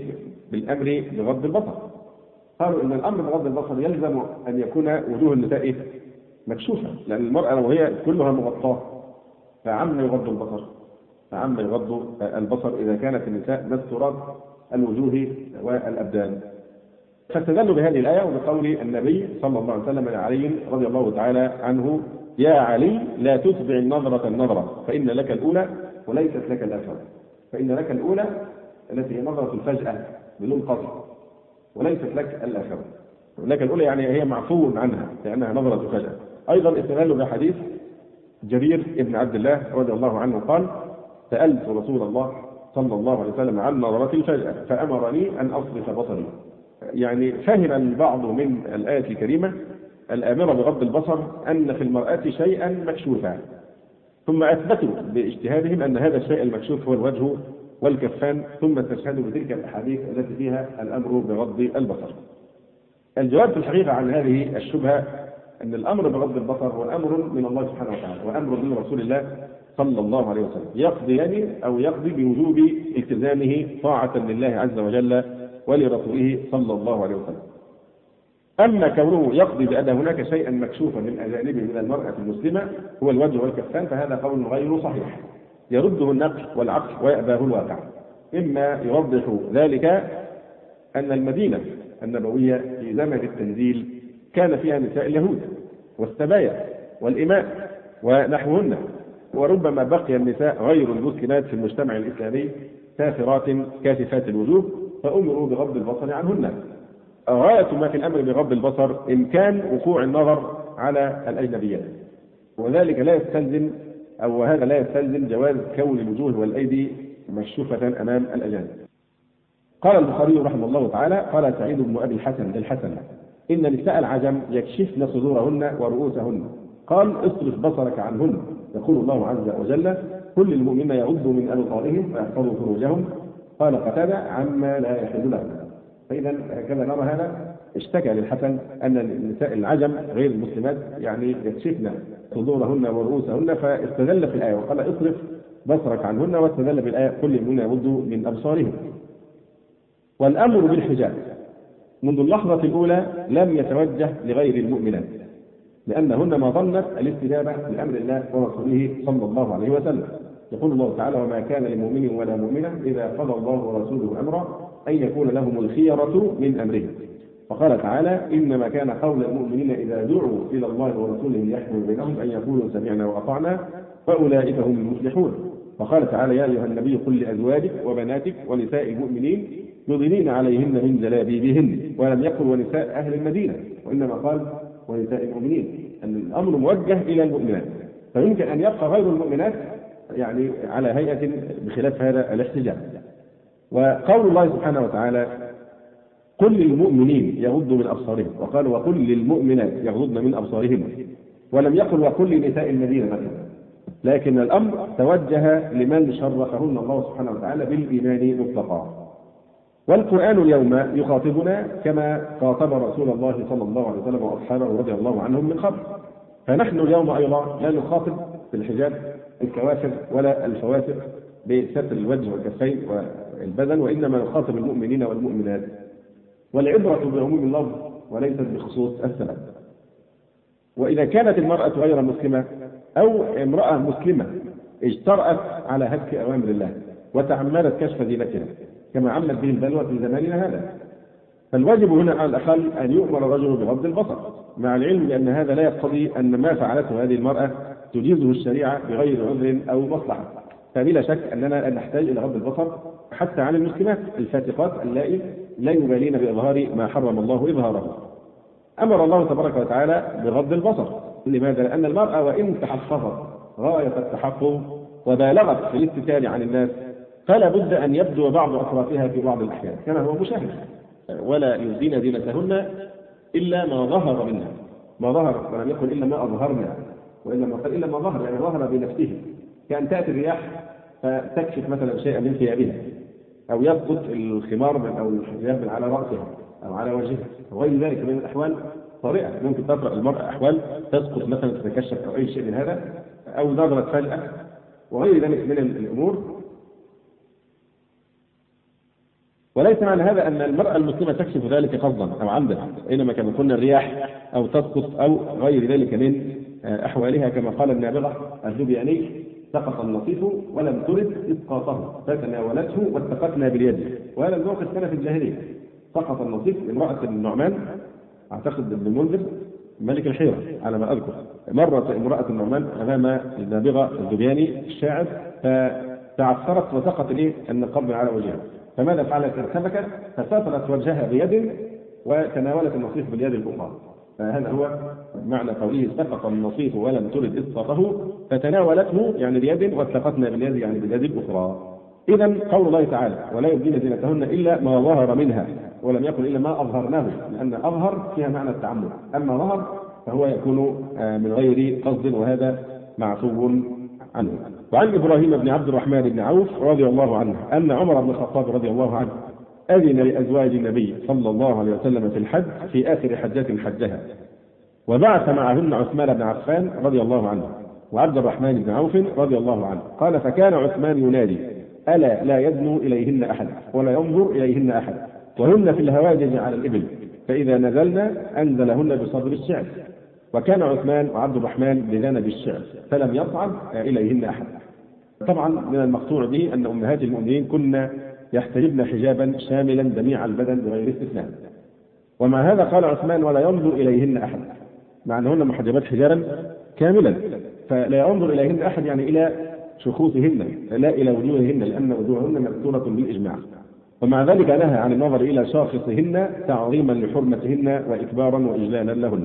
Speaker 4: بالأمر بغض البصر. قالوا إن الأمر بغض البصر يلزم أن يكون وجوه النساء مكشوفة، لأن المرأة لو هي كلها مغطاة فعم يغض البصر، فعم يغض البصر إذا كانت النساء مستورات الوجوه والأبدان. فاستدلوا بهذه الآية وبقول النبي صلى الله عليه وسلم لعلي رضي الله تعالى عنه يا علي لا تتبع النظرة فإن لك الأولى وليست لك الآخرة. فإن لك الأولى التي هي نظرة الفجأة بدون قصد وليست لك الآخرة. لك الأولى يعني هي معفو عنها لأنها نظرة فجأة. أيضا استدلوا بحديث جرير ابن عبد الله رضي الله عنه قال سألت رسول الله صلى الله عليه وسلم عن نظرة الفجأة فأمرني أن أصرف بصري. يعني فهم البعض من الآية الكريمة الآمرة بغض البصر أن في المرأة شيئا مكشوفا، ثم أثبتوا باجتهادهم أن هذا الشيء المكشوف هو الوجه والكفان، ثم استشهدوا بتلك الأحاديث التي فيها الأمر بغض البصر. الجواب في الحقيقة عن هذه الشبهة أن الأمر بغض البصر هو أمر من الله سبحانه وتعالى وأمر من رسول الله صلى الله عليه وسلم يقضي بوجوب التزامه طاعة لله عز وجل ولرسوله صلى الله عليه وسلم. أما كونه يقضي بأن هناك شيئا مكشوفا من أجانبه من المرأة المسلمة هو الوجه والكفان فهذا قول غير صحيح يرده النقل والعقل ويأباه الواقع. إما يوضح ذلك أن المدينة النبوية في زمن التنزيل كان فيها نساء اليهود والسبايا والإماء ونحوهن، وربما بقي النساء غير المسلمات في المجتمع الإسلامي سافرات كاشفات الوجوه فأمروا بغض البصر عنهن. غاية ما في الأمر بغض البصر إمكان وقوع النظر على الأجنبيات، وذلك لا يستلزم أو هذا لا يستلزم جواز كون الوجوه والأيدي مكشوفة أمام الأجانب. قال البخاري رحمه الله تعالى قال سعيد بن أبي الحسن للحسن إن نساء العجم يكشفن صدورهن ورؤوسهن قال اصرف بصرك عنهن يقول الله عز وجل كل المؤمنين يغضوا من أبصارهم ويحفظوا فروجهم قال قتادة عما لا يحل لهم. فإذا هكذا نرى هذا اشتكى للحسن أن النساء العجم غير المسلمات يكشفن صدورهن ورؤوسهن فاستدل في الآية وقال اصرف بصرك عنهن واستدل بالآية كل المؤمنين يغضوا من أبصارهم. والأمر بالحجاب منذ اللحظة الأولى لم يتوجه لغير المؤمنات لأنهن ما ظنت الاستجابة لأمر الله ورسوله صلى الله عليه وسلم. يقول الله تعالى وما كان لمؤمن ولا مؤمنة إذا قضى الله ورسوله أمرا أن يكون لهم الخيرة من أمرهم. وقال تعالى إنما كان قول المؤمنين إذا دعوا إلى الله ورسوله ليحكموا بينهم أن يقولوا سمعنا وأطعنا فأولئك هم المفلحون. وقال تعالى يا أيها النبي قل لأزواجك وبناتك ونساء المؤمنين يدنين عليهن من جلابيبهن ولم يقل ونساء أهل المدينة وإنما قال ونساء المؤمنين. أن الأمر موجه إلى المؤمنات فيمكن أن يبقى غير المؤمنات على هيئة بخلاف هذا الاحتجاب. وقول الله سبحانه وتعالى قل للمؤمنين يغضوا من أبصارهم وقال وقل للمؤمنات يغضضن من أبصارهن ولم يقل وقل لنساء المدينة مثلا، لكن الأمر توجه لمن شرفهن الله سبحانه وتعالى بالإيمان مطلقا. والقرآن اليوم يخاطبنا كما خاطب رسول الله صلى الله عليه وسلم وأصحابه رضي الله عنهم من قبل. فنحن اليوم أيضا لا نخاطب في الحجاب الكوافر ولا الفواسق بستر الوجه والكفين والبدن، وإنما نخاطب المؤمنين والمؤمنات. والعبرة بعموم اللفظ وليست بخصوص السبب. وإذا كانت المرأة غير مسلمة أو امرأة مسلمة اجترأت على هتك أوامر الله وتعمدت كشف زينتها كما عملت به البلوى في زماننا هذا، فالواجب هنا على الأقل أن يؤمر الرجل بغض البصر، مع العلم بأن هذا لا يقتضي أن ما فعلته هذه المرأة تجيزه الشريعة بغير عذر أو مصلحة. فبلا شك أننا نحتاج إلى غض البصر حتى عن المسلمات الفاسقات اللائي لا يبالين بإظهار ما حرم الله إظهاره. أمر الله تبارك وتعالى بغض البصر. لماذا؟ لأن المرأة وإن تحفظت غاية التحفظ وبالغت في الاستتار عن الناس، فلا بد أن يبدو بعض أطرافها في بعض الأحيان كما هو مشاهد. ولا يبدين زينتهن إلا ما ظهر منها، ما ظهر، ولم يقل إلا ما أظهرنا، وإلا ما قال إلا ما ظهر، يعني ظهر بنفسه، كأن تأتي الرياح فتكشف مثلا شيئا من ثيابها، أو يسقط الخمار أو الحجاب من على رأسها أو على وجهها، وغير ذلك من الأحوال طارئة. ممكن تطرأ المرأة أحوال تسقط مثلا، تتكشف أو أي شيء من هذا، أو نظرت فجأة وغير ذلك من الأمور. وليس معنى هذا أن المرأة المسلمة تكشف ذلك قصدا أو عمدا، إنما كما قلنا الرياح أو تسقط أو غير ذلك من أحوالها، كما قال النابغة الذبياني: سقط النصيف ولم ترد إسقاطه فتناولته واتقتنا باليد. وهذا الموقف كان في الجاهلية. سقط النصيف، امرأة النعمان أعتقد ابن المنذر ملك الحيرة على ما أذكر، مرت امرأة النعمان أمام النابغة الذبياني الشاعر فتعثرت وسقط النقاب على وجهها، فماذا فعلت؟ ارتبكت فسترت وجهها بيد وتناولت النصيف باليد الأخرى. فهذا هو معنى قوله: سقط النصيف ولم ترد إسقاطه فتناولته، يعني بيد، واتقتنا باليد يعني باليد الأخرى. إذن قول الله تعالى: ولا يبدين زينتهن إلا ما ظهر منها، ولم يقل إلا ما أظهرناه، لأن أظهر فيها معنى التعمد، أما ظهر فهو يكون من غير قصد، وهذا معفو عنه. وعن إبراهيم بن عبد الرحمن بن عوف رضي الله عنه أن عمر بن الخطاب رضي الله عنه أذن لأزواج النبي صلى الله عليه وسلم في الحج في آخر حجة حجها، وبعث معهن عثمان بن عفان رضي الله عنه وعبد الرحمن بن عوف رضي الله عنه. قال: فكان عثمان ينادي: ألا لا يدنو إليهن أحد ولا ينظر إليهن أحد، وهن في الهواجج على الإبل، فإذا نزلنا أنزلهن بصدر الشعب. وكان عثمان وعبد الرحمن بذنب الشعب فلم يصعد إليهن أحد. طبعا من المقطوع به أن أمهات المؤمنين كنا يحتجبن حجابا شاملا جميع البدن بغير استثناء. ومع هذا قال عثمان: ولا ينظر إليهن أحد، مع أنهن محجبات حجابا كاملا، فلا ينظر إليهن أحد يعني إلى شخوصهن لا إلى وجوههن، لأن وجوههن مستورة بالإجماع. ومع ذلك نهى عن النظر إلى شاخصهن تعظيما لحرمتهن وإكبارا وإجلالا لهن،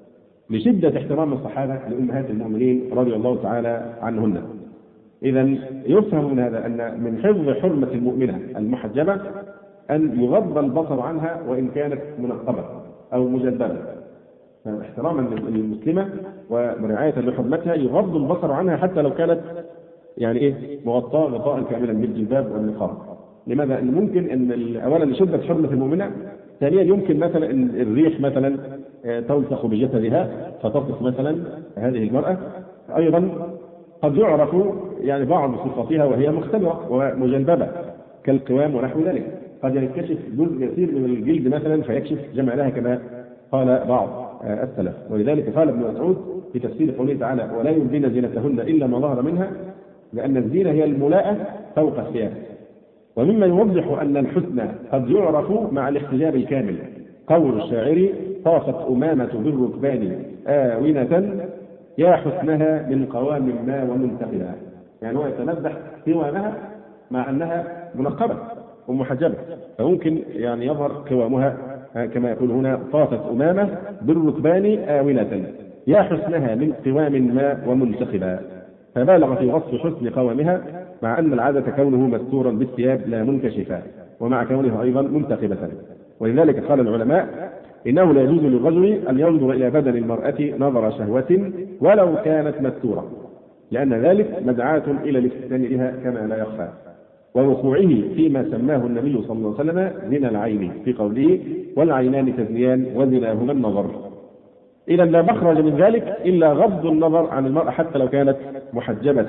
Speaker 4: لشدة احترام الصحابة لأمهات المؤمنين رضي الله تعالى عنهن. إذن يفهم من هذا أن من حفظ حرمة المؤمنة المحجبة أن يغض البصر عنها وإن كانت منقبة أو مجلبة، احتراما للمسلمة ورعاية لحرمتها يغض البصر عنها حتى لو كانت يعني مغطاة غطاء كاملا بالجلباب والنقاب. لماذا؟ أن ممكن أن أولا لشدة حرمة المؤمنة، ثانيا يمكن مثلا أن الريح مثلا تلصق بجسدها فتصف مثلا هذه المرأة. أيضا قد يعرف يعني بعض صفاتها وهي مختبرة ومجلببة كالقوام ونحو ذلك، قد ينكشف جزء يسير من الجلد مثلا فيكشف جمالها كما قال بعض السلف. ولذلك قال ابن مسعود في تفسير قوله تعالى: ولا يبدين زينتهن إلا ما ظهر منها، لأن الزينة هي الملاءة فوق الثياب. ومما يوضح أن الحسن قد يعرف مع الاحتجاب الكامل قول الشاعر: طافت أمامة بالركبان آونة يا حسنها من قوام ما ومنتقلها. يعني هو يتمدح قوامها مع أنها منقبة ومحجبة، فممكن يعني يظهر قوامها كما يقول هنا: طافت أمامة بالركبان آونة يا حسنها من قوام ما ومنتقلها، فبالغ في وصف حسن قوامها مع أن العادة كونه مستورا بالثياب لا منكشفا، ومع كونه أيضا منتقبة. ولذلك قال العلماء: إنه لا يجوز للرجل أن ينظر إلى بدن المرأة نظر شهوة ولو كانت مستورة، لأن ذلك مدعاة إلى الافتتان بها كما لا يخفى، ووقوعه فيما سماه النبي صلى الله عليه وسلم زنا العين في قوله: والعينان تزنيان وزناهما النظر. إذا لا مخرج من ذلك إلا غض النظر عن المرأة حتى لو كانت محجبة.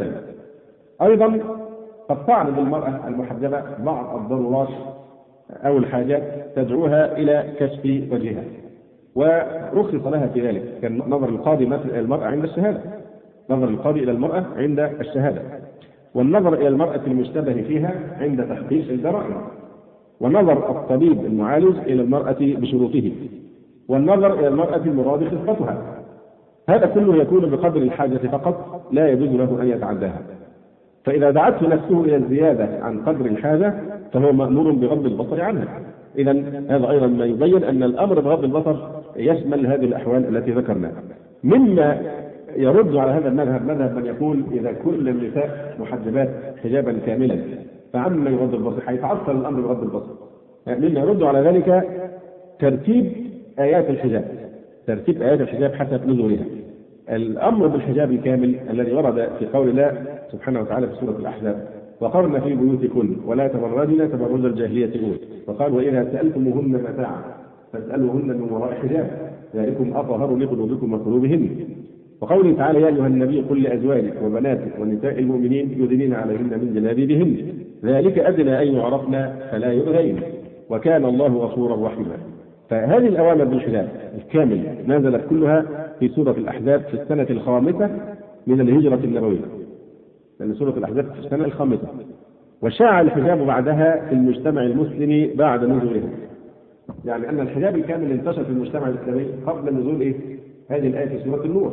Speaker 4: أيضا قد تعرض المرأة المحجبة بعض الضرورات أو الحاجات تدعوها إلى كشف وجهها، ورخص لها في ذلك، كان نظر القاضي مثل المرأة عند الشهادة، نظر القاضي إلى المرأة عند الشهادة، والنظر إلى المرأة المشتبه فيها عند تحقيق الجرائم، ونظر الطبيب المعالج إلى المرأة بشروطه، والنظر إلى المرأة المراد خصفتها. هذا كله يكون بقدر الحاجة فقط، لا يجوز له أن يتعداها. فإذا دعته نفسه إلى الزيادة عن قدر الحاجة فهو مأمور بغض البصر عنها. إذن هذا أيضا ما يبين أن الأمر بغض البصر يشمل هذه الأحوال التي ذكرناها. مما يرد على هذا المذهب مذهب من يقول إذا كل النساء محجبات حجابا كاملا فعما يغض البصر هيتعطل الأمر بغض البصر. مما يرد على ذلك ترتيب آيات الحجاب، ترتيب آيات الحجاب حسب نزولها. الأمر بالحجاب الكامل الذي ورد في قول الله سبحانه وتعالى في سورة الأحزاب وقرن في بيوتكن ولا تبرجن تبرج الجاهلية الأولى، وقال وإذا سألتموهن متاعا فاسألوهن من وراء حجاب ذلكم أطهر لقلوبكم وقلوبهن. وقوله تعالى يا أيها النبي قل لأزواجك وبناتك ونساء المؤمنين يدنين عليهن من جلابيبهن ذلك أدنى أن يعرفن فلا يؤذين وكان الله غفورا رحيما. فهذه الأوامر بالحجاب الكامل نزلت كلها في سورة الأحزاب في السنة الخامسة من الهجرة النبوية، لأن سورة الأحزاب في السنة الخامسة، وشاع الحجاب بعدها في المجتمع المسلم بعد نزولها. يعني أن الحجاب الكامل انتشر في المجتمع الإسلامي قبل نزول هذه الآية في سورة النور،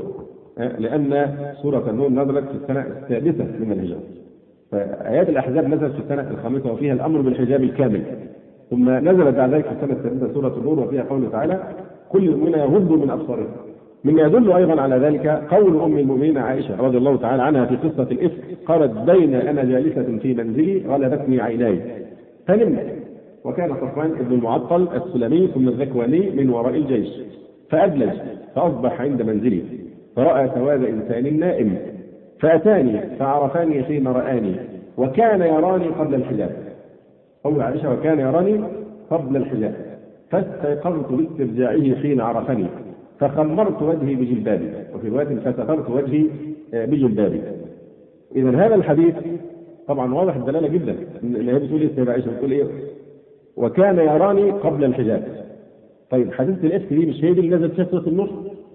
Speaker 4: لأن سورة النور نزلت في السنة السادسة من الهجرة، فآيات الأحزاب نزلت في السنة الخامسة وفيها الأمر بالحجاب الكامل. ثم نزلت بعد ذلك في السنة السادسة سورة النور وفيها قوله تعالى كل المؤمنين يغضوا من أبصارهم. مما يدل أيضا على ذلك قول أم المؤمنين عائشة رضي الله تعالى عنها في قصة الإفك قالت بين أنا جالسة في منزلي غلبتني عيناي فنمت، وكان صفوان بن المعطل السلمي ثم الذكواني من وراء الجيش فأدلج فأصبح عند منزلي فرأى سواد إنسان نائم فأتاني فعرفاني حين رآني وكان يراني قبل الحجاب. قول عائشة وكان يراني قبل الحجاب فاستيقظت باسترجاعه حين عرفني فخمرت وجهي بجلبابي، وفي رواية فسترت وجهي بجلبابي. إذا هذا الحديث طبعا واضح الدلالة جدا اللي هي بتقول السيدة عائشة بتقول إيه وكان يراني قبل الحجاب. طيب حديث الإفك دي مش هي دي اللي نزلت في سورة النور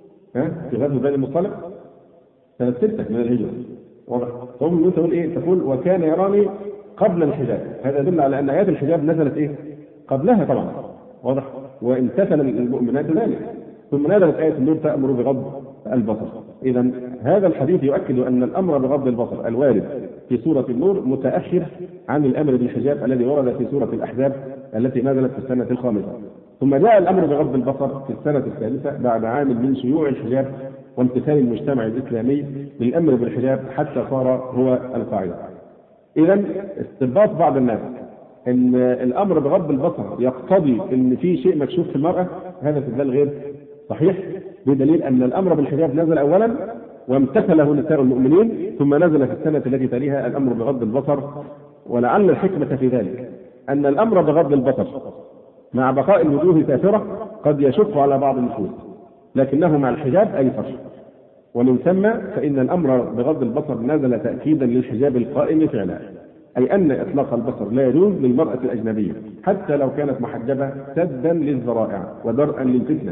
Speaker 4: في غزوة بني المصطلق سنة 6 من الهجرة؟ واضح. طب أنت تقول إيه؟ تقول وكان يراني قبل الحجاب، هذا يدل على أن آيات الحجاب نزلت قبلها طبعا، واضح، وامتثل المؤمنات ذلك. ثم نزلت آية النور تأمر بغض البصر. إذا هذا الحديث يؤكد أن الأمر بغض البصر الوارد في سورة النور متأخر عن الأمر بالحجاب الذي ورد في سورة الأحزاب التي نزلت في السنة الخامسة. ثم جاء الأمر بغض البصر في السنة الثالثة بعد عام من شيوع الحجاب وامتثال المجتمع الإسلامي للأمر بالحجاب حتى صار هو القاعدة. إذا استنباط بعض الناس أن الأمر بغض البصر يقتضي أن في شيء مكشوف في المرأة، هذا استدلال غير صحيح، بدليل أن الأمر بالحجاب نزل أولا وامتثله نساء المؤمنين ثم نزل في السنة التي تليها الأمر بغض البصر. ولعل الحكمة في ذلك أن الأمر بغض البصر مع بقاء الوجوه سافرة قد يشق على بعض النفوس، لكنه مع الحجاب أيسر، ومن ثم فإن الأمر بغض البصر نزل تأكيدا للحجاب القائم فعلا، أي أن إطلاق البصر لا يجوز للمرأة الأجنبية حتى لو كانت محجبة سدا للذرائع ودرءا للفتنة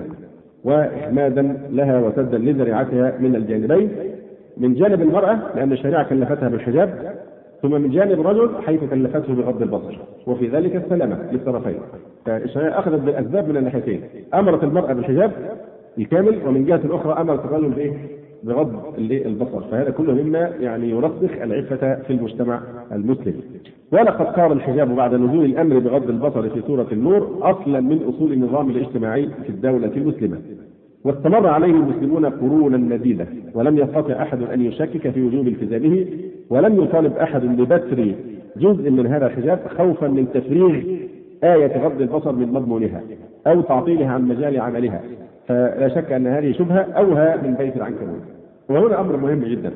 Speaker 4: وإحمادا لها وسدا لذريعتها من الجانبين، من جانب المرأة لأن الشريعة كلفتها بالحجاب، ثم من جانب الرجل حيث كلفته بغض البصر، وفي ذلك السلامة للطرفين. فالشريعة أخذت بالأسباب من الناحيتين، أمرت المرأة بالحجاب الكامل ومن جهة أخرى أمرت الرجل بغض البصر، فهذا كله مما يرسخ العفة في المجتمع المسلم. ولقد صار الحجاب بعد نزول الأمر بغض البصر في سورة النور أصلا من أصول النظام الاجتماعي في الدولة المسلمة، واستمر عليه المسلمون قرونا مديدة، ولم يستطع أحد أن يشكك في وجوب التزامه، ولم يطالب أحد ببتر جزء من هذا الحجاب خوفا من تفريغ آية غض البصر من مضمونها أو تعطيلها عن مجال عملها. فلا شك أن هذه شبهة أوهى من بيت العنكبوت. وهنا أمر مهم جدا،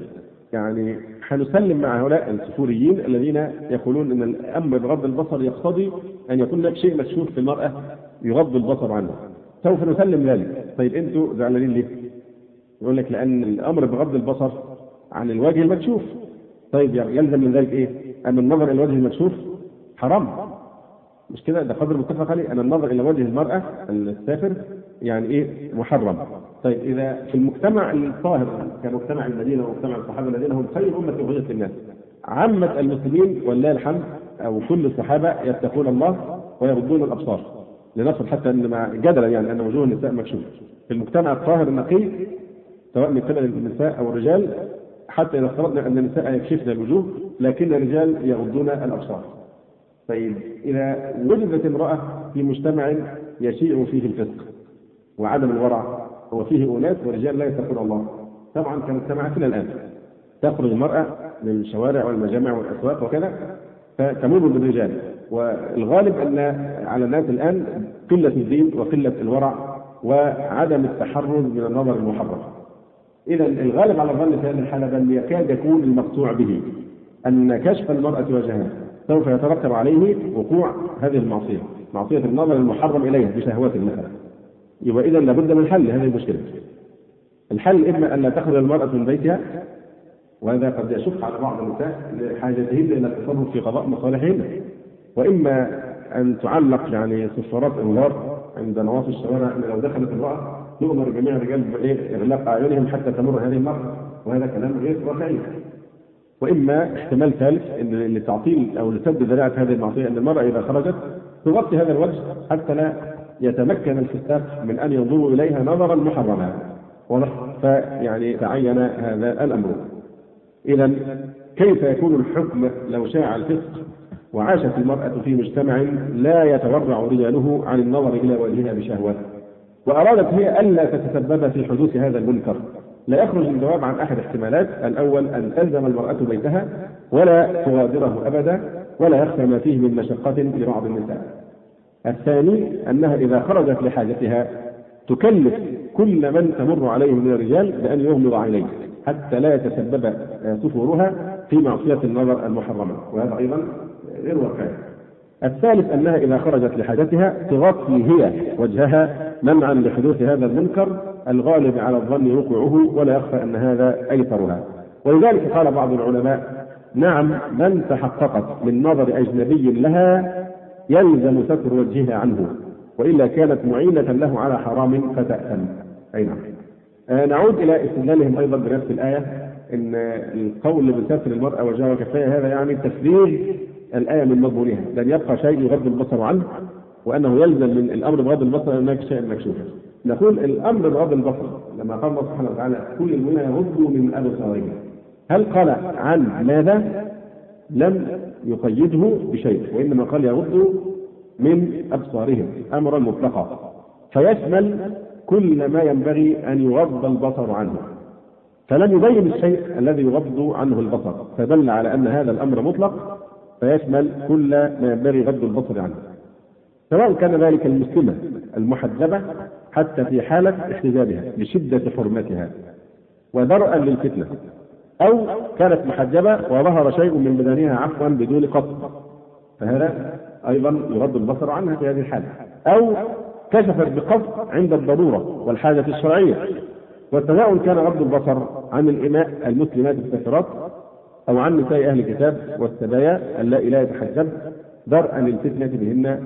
Speaker 4: حنسلم مع هؤلاء السفوريين الذين يقولون أن الأمر بغض البصر يقتضي أن يكون لك شيء مكشوف في المرأة يغض البصر عنه، سوف نسلم ذلك. طيب أنتوا زعلانين ليه؟ يقول لك لأن الأمر بغض البصر عن الوجه المكشوف. طيب يلزم من ذلك إيه؟ أن النظر إلى الوجه المكشوف حرام، مش كده؟ ده قدر متفق عليه أن النظر إلى وجه المرأة السافر محرم. طيب إذا في المجتمع الطاهر كمجتمع المدينة ومجتمع الصحابة الذين هم خير أمة أخرجت للناس، عامة المسلمين ولله الحمد أو كل الصحابة يتقون الله ويغضون الأبصار، لنصل حتى أن مع جدلا أن وجوه النساء مكشوف في المجتمع الطاهر النقي سواء من قبل النساء أو الرجال، حتى إذا افترضنا أن النساء يكشفن الوجوه لكن الرجال يغضون الأبصار. طيب إذا وجدت امرأة في مجتمع يشيع فيه الفسق وعدم الورع وفيه أناس ورجال لا يتقون الله، طبعا كانت سماعتنا الآن تخرج المرأة من الشوارع والمجامع والأسواق وكذا فتمر بالرجال، والغالب أن على الناس الآن قلة الدين وقلة الورع وعدم التحرز من النظر المحرم. إذا الغالب على الظن في هذه الحالة بل يكاد يكون المقطوع به أن كشف المرأة وجهها سوف يترتب عليه وقوع هذه المعصية، معصية النظر المحرم إليها بشهوات مثلا. يبقى إذا لابد من حل هذه المشكلة. الحل إما أن لا تخرج المرأة من بيتها، وهذا قد يشق على بعض النساء لحاجتهن إلى التصرف في قضاء مصالحهن، وإما أن تعلق يعني صفارات انذار عند نواصي الشوارع أن لو دخلت امرأة يؤمر جميع الرجال بإغلاق أعينهم حتى تمر هذه المرأة، وهذا كلام غير واقعي. وإما احتمال ثالث أن لتعطيل أو لسد ذريعة هذه المعصية أن المرأة إذا خرجت تغطي هذا الوجه حتى لا يتمكن الفتاة من أن ينظروا إليها نظرا محرما، فيعني تعين هذا الأمر. إذا كيف يكون الحكم لو شاع الفسق وعاشت المرأة في مجتمع لا يتورع رجاله عن النظر إلى وجهها بشهوة، وأرادت هي ألا تتسبب في حدوث هذا المنكر؟ لا يخرج الجواب عن أحد احتمالات: الأول أن تلزم المرأة بيتها ولا تغادره أبدا ولا يخفى ما فيه من مشقة لبعض النساء. الثاني أنها إذا خرجت لحاجتها تكلف كل من تمر عليه من الرجال بأن يغمض عينيه حتى لا يتسبب سفورها في معصية النظر المحرمة، وهذا أيضا غير واقعي. الثالث أنها إذا خرجت لحاجتها تغطي هي وجهها منعا لحدوث هذا المنكر الغالب على الظن وقوعه، ولا يخفى أن هذا أيسرها. ولذلك قال بعض العلماء: نعم، من تحققت من نظر أجنبي لها يلزم ستر وجهها عنه، وإلا كانت معينة له على حرام فتأثم. أي نعم. نعود إلى استدلالهم أيضا بنفس الآية، إن القول بستر المرأة وجهها وكفاها هذا يعني تفريغ الآية من مضمونها، لن يبقى شيء يغض البصر عنه، وأنه يلزم من الأمر بغض البصر أن هناك شيء مكشوف. نقول الأمر بغض البصر لما قال الله سبحانه وتعالى: كل المؤمنين يغضوا من أبصارهم، هل قال عن ماذا؟ لم يقيده بشيء، وإنما قال يغضوا من أبصارهم أمرا مطلقا، فيشمل كل ما ينبغي أن يغض البصر عنه، فلم يبين الشيء الذي يغض عنه البصر، فدل على أن هذا الأمر مطلق فيشمل كل ما ينبغي غض البصر عنه، سواء كان ذلك المسلمة المحجبة حتى في حالة احتجابها لشدة حرمتها ودرءا للفتنة، أو كانت محجبة وظهر شيء من بدنها عفوا بدون قصد، فهذا أيضا يغض البصر عنها في هذه الحالة، أو كشفت بقصد عند الضرورة والحاجة الشرعية، وسواء كان غض البصر عن الإماء المسلمات الكافرات أو عن نساء أهل الكتاب والسبايا اللائي لا يتحجب درءا للفتنة بهن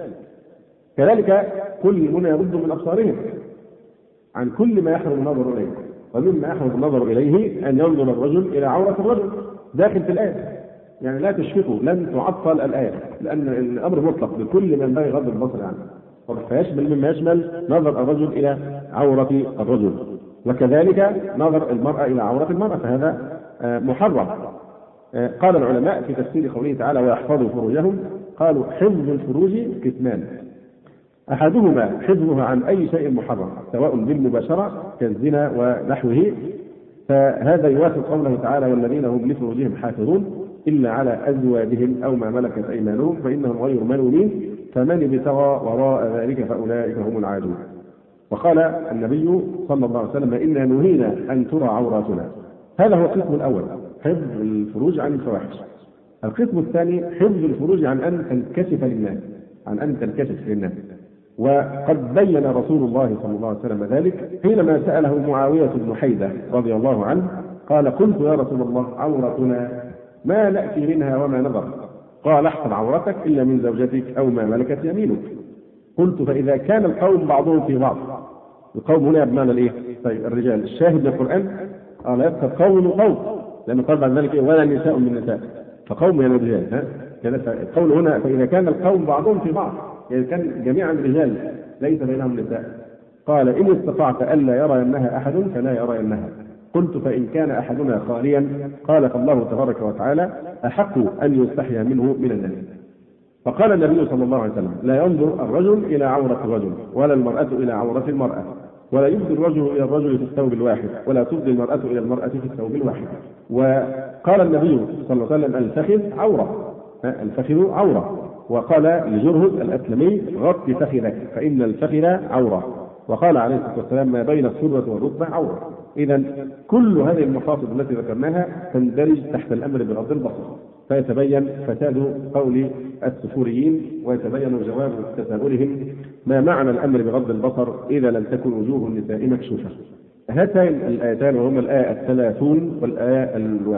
Speaker 4: كذلك كل من يغض من أبصارهم عن كل ما يحرم النظر إليه، ومما يحرم النظر إليه أن ينظر الرجل إلى عورة الرجل داخل في الآية، يعني لا تشفقوا، لن تعطل الآية، لأن الأمر مطلق بكل ما ينبغي غض البصر عنه، فيشمل مما يشمل نظر الرجل إلى عورة الرجل، وكذلك نظر المرأة إلى عورة المرأة، فهذا محرم. قال العلماء في تفسير قوله تعالى: ويحفظوا فروجهم، قالوا حفظ الفروج قسمان: أحدهما حفظها عن أي شيء محرم سواء بالمباشرة كالزنا ونحوه، فهذا يوافق قوله تعالى: والذين هم لفروجهم حافظون إلا على أزواجهم أو ما ملكت أيمانهم فإنهم غير ملومين فمن ابتغى وراء ذلك فأولئك هم العادون. وقال النبي صلى الله عليه وسلم: إنا نهينا أن ترى عوراتنا. هذا هو القسم الأول، حفظ الفروج عن الفواحش. القسم الثاني حفظ الفروج عن أن تنكشف للناس، وقد بين رسول الله صلى الله عليه وسلم ذلك حينما سأله معاوية بن حيدة رضي الله عنه، قال: قلت يا رسول الله عورتنا ما نأتي منها وما نظر؟ قال: احفظ عورتك إلا من زوجتك أو ما ملكت يمينك. قلت: فإذا كان القوم بعضهم في بعض، القوم هنا بمعنى الإيه؟ طيب الرجال، الشاهد من القرآن قال: يبقى قوم وقوم، لأنه قال بعد ذلك: ولا نساء من نساء، فقوم يعني الرجال. القول هنا فإذا كان القوم بعضهم في بعض، يعني كان جميعا رجال ليس بينهم نساء. قال: إن استطعت ألا يرينها أحد فلا يرينها. قلت: فإن كان أحدنا خاليا؟ قال: فالله تبارك وتعالى أحق أن يستحيا منه من الناس. فقال النبي صلى الله عليه وسلم: لا ينظر الرجل إلى عورة الرجل ولا المرأة إلى عورة المرأة، ولا يفضي الرجل إلى الرجل في الثوب الواحد، ولا تفضي المرأة إلى المرأة في الثوب الواحد. وقال النبي صلى الله عليه وسلم: الفخذ عورة، الفخذ عورة. وقال لجرهد الأسلمي: غط فخذك فإن الفخذ عورة. وقال عليه الصلاة والسلام: ما بين السرة والركبة عورة. إذا كل هذه المقاصد التي ذكرناها تندرج تحت الأمر بغض البصر، فيتبين فساد قول السفوريين ويتبين جواب تساؤلهم: ما معنى الأمر بغض البصر إذا لم تكن وجوه النساء مكشوفة؟ هاتين الآيتان وهما الآية 30 والآية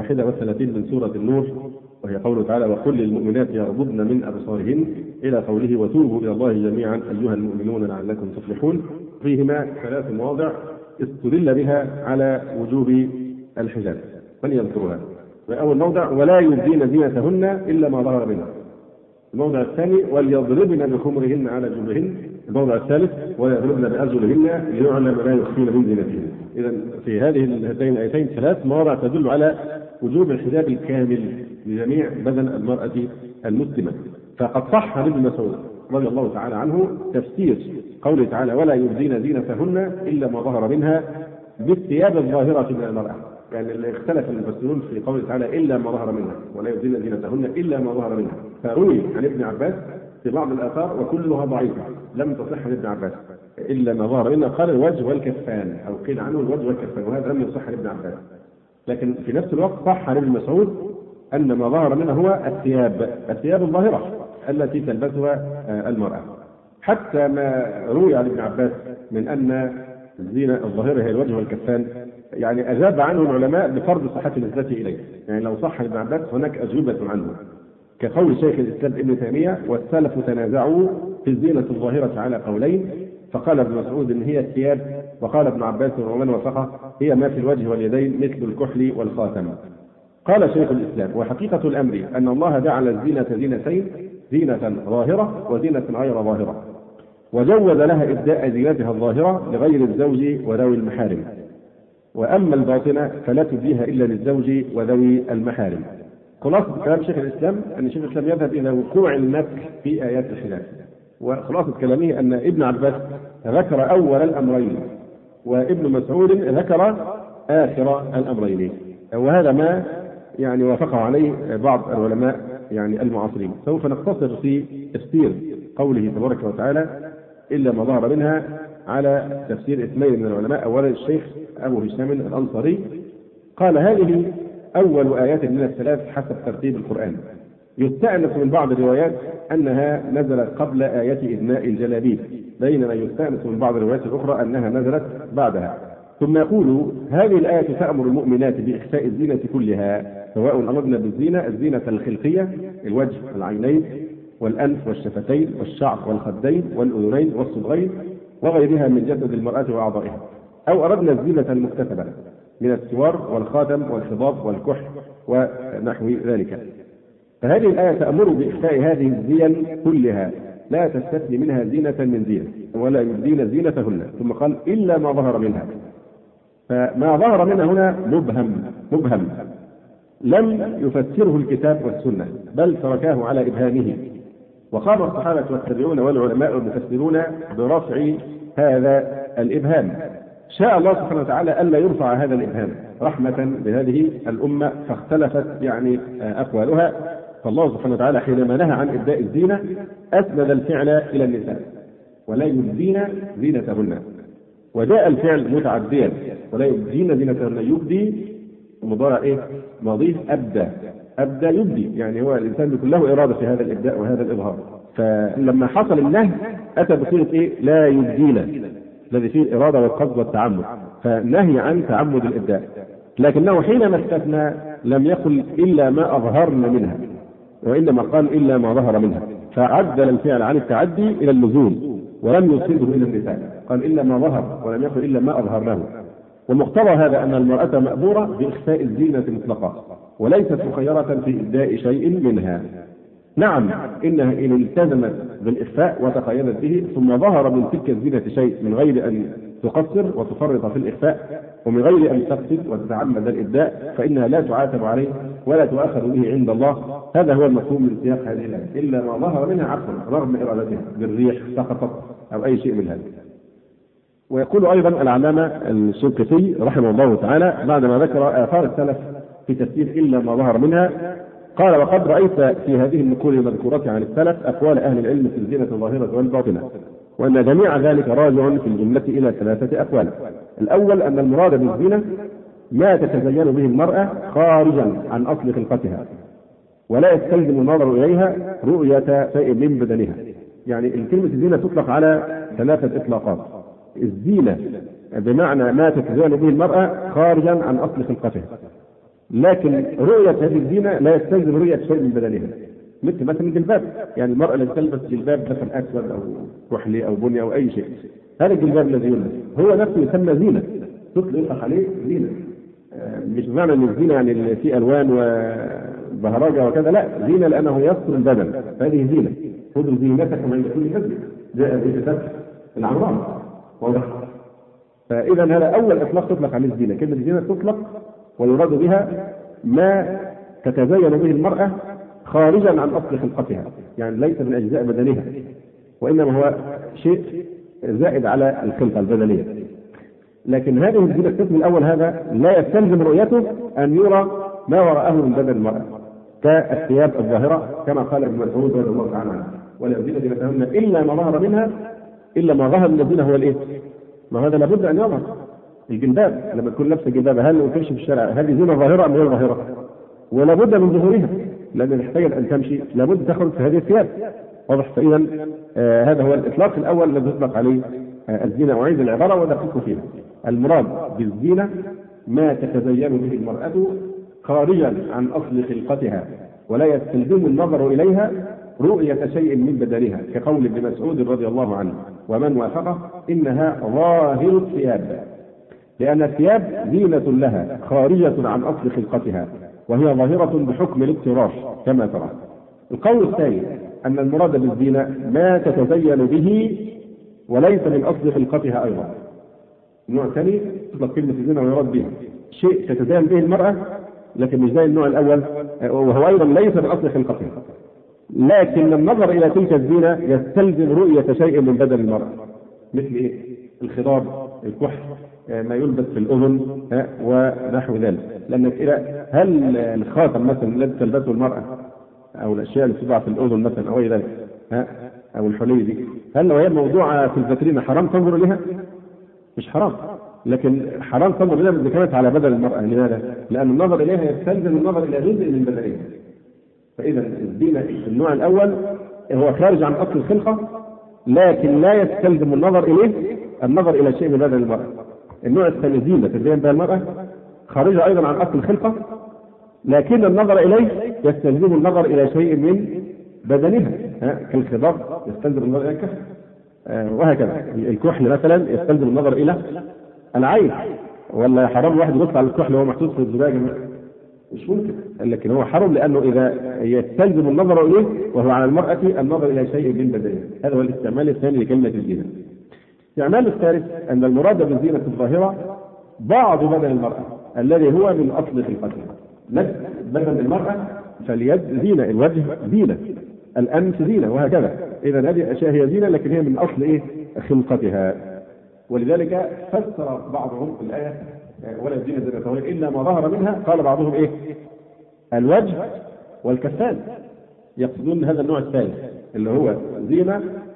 Speaker 4: 31 من سورة النور، وهي قوله تعالى: وقل للمؤمنات يغضضن من أبصارهن، إلى قوله: وتوبوا إلى الله جميعا أيها المؤمنون لعلكم تفلحون. فيهما 3 مواضع استدل بها على وجوب الحجاب، من يذكرها؟ أول موضع: ولا يبدين زينتهن إلا ما ظهر منها. الموضع الثاني: وليضربن بخمرهن على جبههن. الموضع الثالث: ويضربن بأرجلهن ليعلم ما يخفين من زينتهن. إذا في هاتين الآيتين 3 مواضع تدل على وجوب الحجاب الكامل لجميع بدن المرأة المسلمة. فقد صح عن ابن مسعود رضي الله تعالى عنه تفسير قوله تعالى: ولا يبدين زينتهن إلا ما ظهر منها بالثياب الظاهرة من المرأة. يعني اللي اختلف المفسرون في قوله تعالى: إلا ما ظهر منها، ولا يبدين زينتهن إلا ما ظهر منها. فروي عن ابن عباس في بعض الآثار وكلها ضعيفة لم تصح عن ابن عباس إلا ما ظهر منها، قال الوجه والكفان، أو قيل عنه الوجه والكفان، وهذا لم يصح عن ابن عباس. لكن في نفس الوقت صح عن ابن مسعود أن ما ظهر منها هو الثياب الظاهرة التي تلبسها المرأة. حتى ما روي عن ابن عباس من أن الزينة الظاهرة هي الوجه والكفان، يعني أجاب عنه العلماء بفرض صحة نسبته إليه. يعني لو صح ابن عباس هناك أجوبة عنه، كقول شيخ الإسلام ابن تيمية: والسلف تنازعوا في الزينة الظاهرة على قولين، فقال ابن مسعود إن هي الثياب، وقال ابن عباس ومن وافقه: هي ما في الوجه واليدين مثل الكحل والخاتم. قال شيخ الإسلام: وحقيقة الأمر أن الله جعل الزينة زينتين، زينة ظاهرة وزينة غير ظاهرة، وجوز لها إبداء زينتها الظاهرة لغير الزوج وذوي المحارم، وأما الباطنة فلا تبديها إلا للزوج وذوي المحارم. خلاصة كلام شيخ الإسلام أن شيخ الإسلام يذهب إلى وقوع النسخ في آيات الحجاب، وخلاصة كلامه أن ابن عباس ذكر أول الأمرين وابن مسعود ذكر آخر الأمرين، وهذا ما يعني وافقه عليه بعض العلماء يعني المعاصرين. سوف نقتصر في تفسير قوله تبارك وتعالى: إلا ما ظهر منها على تفسير 2 من العلماء. أولا الشيخ أبو هشام الأنصاري قال: هذه أول آيات من الثلاث حسب ترتيب القرآن. يستأنف من بعض الروايات أنها نزلت قبل آيات إدناء الجلابيب، بينما يستأنف من بعض الروايات الأخرى أنها نزلت بعدها. ثم يقول: هذه الآية تأمر المؤمنات بإخفاء الزينة كلها، سواء أردنا بالزينة الزينة الخلقية، الوجه والعينين والأنف والشفتين والشعر والخدين والأذنين والصدغين وغيرها من جسد المرأة وأعضائها، أو أردنا الزينة المكتسبة من السوار والخاتم والخضاب والكحل ونحو ذلك. فهذه الآية تأمر بإخفاء هذه الزين كلها، لا تستثني منها زينة من زينة، ولا يبدين زينتهن. ثم قال: إلا ما ظهر منها. فما ظهر منها هنا مبهم لم يفسره الكتاب والسنة، بل تركاه على إبهامه. وقام الصحابة والتابعون والعلماء المفسرون برفع هذا الإبهام. شاء الله سبحانه وتعالى ألا يرفع هذا الإبهام رحمة بهذه الأمة، فاختلفت يعني أقوالها. فالله سبحانه وتعالى حينما نهى عن إبداء الزينة أسند الفعل إلى النساء: ولا يبدين زينتهن، وجاء الفعل متعديا: ولا يبدين زينتهن. يبدي مضارع ماضيه أبدى يبدي، يعني هو الإنسان بيكون له إرادة في هذا الإبداء وهذا الإظهار. فلما حصل النهي أتى بصيغة لا يبدين، الذي فيه الإرادة والقصد والتعمد، فنهي عن تعمد الإبداء. لكنه حينما استثنى لم يقل إلا ما أظهرن منها، وإنما قال إلا ما ظهر منها، فعدل الفعل عن التعدي إلى اللزوم ولم يصيبه إلى النساء، قال إلا ما ظهر ولم يقل إلا ما أظهرناه. ومقتضى هذا أن المرأة مأمورة بإخفاء الزينة مطلقة، وليست مخيرة في إبداء شيء منها. نعم، إنها إن التزمت بالإخفاء وتقيدت به ثم ظهر من تلك الزينة شيء من غير أن تقصر وتفرط في الإخفاء ومن غير أن تقصد وتتعمد الإبداء، فإنها لا تعاتب عليه ولا تؤاخذ به عند الله. هذا هو المفهوم من سياق هذه الآية: إلا ما ظهر منها عفوا رغم إرادتها بالريح سقطت أو أي شيء من هذا. ويقول أيضا العلامة الشنقيطي رحمه الله تعالى بعدما ذكر آثار السلف في تفسير إلا ما ظهر منها، قال: وقد رأيت في هذه النقول المذكورة عن السلف أقوال أهل العلم في الزينة الظاهرة والباطنة، وأن جميع ذلك راجع في الجملة إلى 3 أقوال. الأول أن المراد بالزينة ما تتزين به المرأة خارجا عن أصل خلقتها، ولا يستلزم النظر إليها رؤية شيء من بدنها. يعني كلمة الزينة تطلق على 3 إطلاقات. الزينة بمعنى ما تتزين به المرأة خارجا عن أصل خلقتها، لكن رؤية هذه الزينة لا يستلزم رؤية شيء من بدنها، مثل الجلباب. يعني المرأة التي تلبس جلباب مثلا أسود أو كحلي أو بني أو أي شيء، هذا الجلباب الذي يلبس هو نفسه يسمى زينة، يطلق عليه زينة. مش بمعنى ان الزينة يعني في ألوان وبهرجة وكذا، لا، زينة لأنه يستر البدن، فهذه زينة. خذوا زينتكم عند كل مسجد، جاء بفتح العمران واضح. فإذا هذا أول إطلاق تطلق عليه الزينة. كلمة الزينة تطلق ويراد بها ما تتزين به المرأة خارجا عن أصل خلقتها، يعني ليس من أجزاء بدنها، وإنما هو شيء زائد على الخلقة البدنية. لكن هذه الزينة القسم الأول هذا لا يستلزم رؤيته أن يرى ما وراءه من بدن المرأة كالثياب الظاهرة، كما قال ابن مسعود رضي الله تعالى عنه: ولا يبدين زينتهن إلا ما ظهر منها، إلا ما ظهر من الزينة هو الإيه؟ ما هذا لابد أن يظهر. الجلباب لما تكون لابسة جلباب هل وتمشي في الشارع هذه زينة ظاهرة أم غير ظاهرة؟ ولا بد من ظهورها، لأن محتاجة أن تمشي لابد تخرج في هذه الثياب واضح. فإذا هذا هو الإطلاق الأول الذي يطلق عليه الزينة. أعيد العبارة ودققوا فيها: المراد بالزينة ما تتزين به المرأة خارجا عن أصل خلقتها، ولا يستلزم النظر إليها رؤية شيء من بدنها، كقول ابن مسعود رضي الله عنه ومن وافقه: إنها ظاهر الثياب، لأن الثياب زينة لها خارجة عن أصل خلقتها، وهي ظاهرة بحكم الاضطرار كما ترى. القول الثاني أن المراد بالزينة ما تتزين به وليس من أصل خلقتها أيضا. النوع الثاني تطلق كلمة الزينة ويراد بها شيء تتزين به المرأة لكن مش زي النوع الأول، وهو أيضا ليس من أصل خلقتها، لكن النظر إلى تلك الزينة يستلزم رؤية شيء من بدن المرأة، مثل إيه؟ الخضاب، الكحل، ما يلبس في الأذن ونحو ذلك. لأنك هل الخاتم مثلا الذي تلبسه المرأة أو الأشياء اللي تضع في الأذن مثلا أو أي ذلك أو الحلي دي، هل لو هي موضوعة في الفاترين حرام تنظر إليها؟ مش حرام، لكن حرام تنظر إليها إذا كانت على بدن المرأة. لماذا؟ لأن النظر إليها يستلزم النظر إلى جزء من بدنها. فإذا الزينة النوع الأول هو خارج عن أصل الخلقة، لكن لا يستلزم النظر إلى شيء من بدن المرأة. النوع الثاني زينة تزين بها المرأة خارجة أيضا عن أصل الخلقة، لكن النظر إليه يستلزم النظر إلى شيء من بدنها، كالخضاب يستلزم النظر إلى الكحل، وهكذا. الكحل مثلا يستلزم النظر إلى العين، ولا حرام واحد يبص على الكحل وهو محطوط في الزجاجة؟ مش ممكن، لكن هو حرام لأنه إذا يستلزم النظر إليه وهو على المرأة النظر إلى شيء من بدنها. هذا هو الاستعمال الثاني لكلمة الزينة. الاستعمال الثالث أن المراد بالزينة الظاهرة بعض بدن المرأة الذي هو من أصل خلقتها. نفس بدن المرأة فاليد زينة، الوجه زينة، الأنف زينة، وهكذا. إذا هذه الأشياء هي زينة لكن هي من أصل خلقتها. ولذلك فسر بعضهم في الآية ولا زينة زينة إلا ما ظهر منها، قال بعضهم الوجه والكفان، يقصدون هذا النوع الثالث اللي هو زينة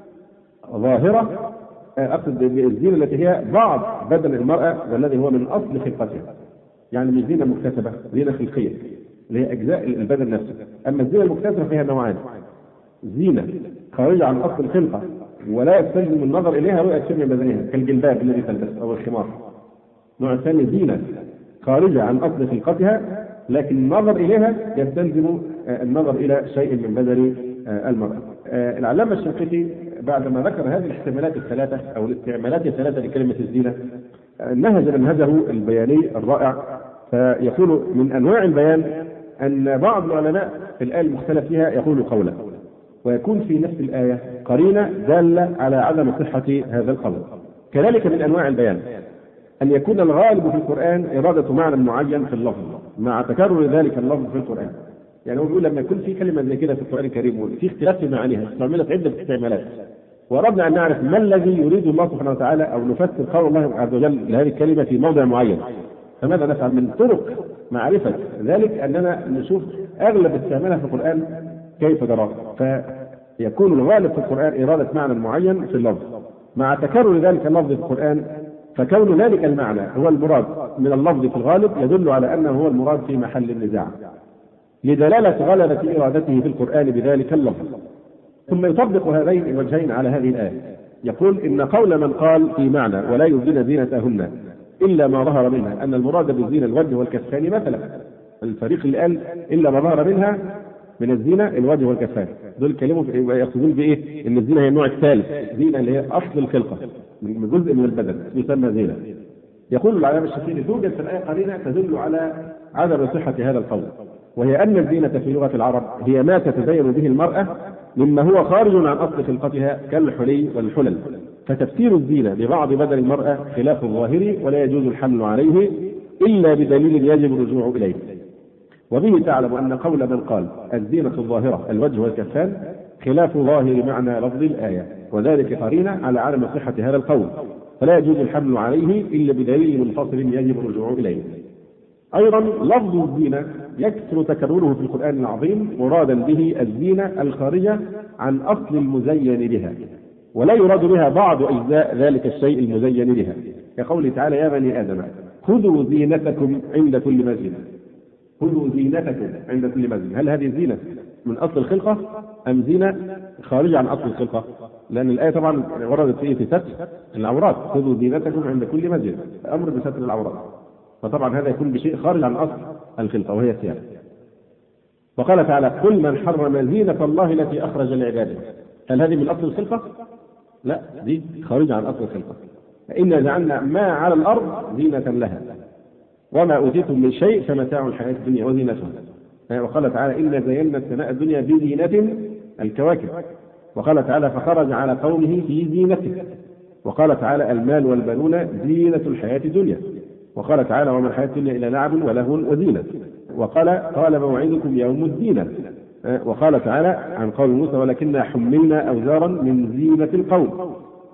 Speaker 4: ظاهرة. أقصد بالزينة التي هي بعض بدن المرأة والذي هو من أصل خلقتها، يعني مش زينة مكتسبة، زينة خلقية اللي هي أجزاء البدن نفسه. أما الزينة المكتسبة فيها نوعان: زينة خارجة عن أصل الخلقة ولا يستلزم النظر إليها رؤية شيء من بدنها، كالجلباب الذي تلبس أو الخمار. نوع الثاني زينة خارجة عن أصل خلقتها لكن النظر إليها يستلزم النظر إلى شيء من بدن المرأة. العلامة الشنقيطي بعدما ذكر هذه الاحتمالات الثلاثة أو الاستعمالات الثلاثة لكلمة الزينة نهج منهجه البياني الرائع، فيقول من أنواع البيان أن بعض العلماء في الآية المختلف فيها يقول قولا، ويكون في نفس الآية قرينة دالة على عدم صحة هذا القول. كذلك من أنواع البيان أن يكون الغالب في القرآن إرادة معنى معين في اللفظ مع تكرر ذلك اللفظ في القرآن. يعني هو بيقول لما يكون في كلمة زي كده في القرآن الكريم وفي اختلاف في معانيها استعملت عدة استعمالات، وأردنا أن نعرف ما الذي يريد الله سبحانه وتعالى، أو نفسر قول الله عز وجل لهذه الكلمة في موضع معين. فماذا نفعل؟ من طرق معرفة ذلك أننا نشوف أغلب استعمالها في القرآن كيف جرى، فيكون الغالب في القرآن إرادة معنى معين في اللفظ، مع تكرر ذلك اللفظ في القرآن، فكون ذلك المعنى هو المراد من اللفظ في الغالب يدل على أنه هو المراد في محل النزاع لدلالة غلبة إرادته في القرآن بذلك اللفظ. ثم يطبق هذين الوجهين على هذه الآية، يقول إن قول من قال في معنى ولا يبدين زينتهن إلا ما ظهر منها أن المراد بالزينة الوجه والكفان مثلا، الفريق اللي قال إلا ما ظهر منها من الزينة الوجه والكفان، دول كلموا يقصدون بإيه؟ إن الزينة هي النوع الثالث، زينة اللي هي أصل الخلقة من جزء من البدن يسمى زينة. يقول العلامة الشافعي توجد في الآية قرينة تدل على عدم صحة هذا القول، وهي أن الزينة في لغة العرب هي ما تتزين به المرأة مما هو خارج عن أصل خلقتها كالحلي والحلل، فتفسير الزينة ببعض بدن المرأة خلاف الظاهر ولا يجوز الحمل عليه إلا بدليل يجب الرجوع إليه. وبه تعلم أن قول من قال الزينة الظاهرة الوجه والكفان خلاف ظاهر معنى لفظ الآية، وذلك قرينة على عدم صحة هذا القول، فلا يجوز الحمل عليه إلا بدليل منفصل يجب الرجوع إليه. أيضا لفظ الزينة يكثر تكرره في القرآن العظيم مرادا به الزينة الخارجة عن أصل المزين بها، ولا يراد بها بعض أجزاء ذلك الشيء المزين بها، كقوله تعالى يا بني آدم خذوا زينتكم عند كل مسجد. خذوا زينتكم عند كل مسجد، هل هذه الزينة من أصل الخلقة أم زينة خارجة عن أصل الخلقة؟ لأن الآية طبعا وردت في ستر العورات، خذوا زينتكم عند كل مسجد، أمر بستر العورات، فطبعا هذا يكون بشيء خارج عن أصل الخلقة وهي الثياب. وقال تعالى قل من حرم زينة الله التي أخرج لعباده، هل هذه من أصل الخلقة؟ لا، دي خارجة عن أصل الخلقة. إنا جعلنا ما على الأرض زينة لها وما أوتيتم من شيء فمتاع الحياة الدنيا وزينتها. وقال تعالى إنا زينا السماء الدنيا بزينة الكواكب. وقال تعالى فخرج على قومه في زينته. وقال تعالى المال والبنون زينة الحياة الدنيا. وقال تعالى وما الحياة الدنيا إلا لعب ولهو وزينة. قال موعدكم يوم الزينة. وقال تعالى عن قول موسى ولكننا حملنا أوزارا من زينة القوم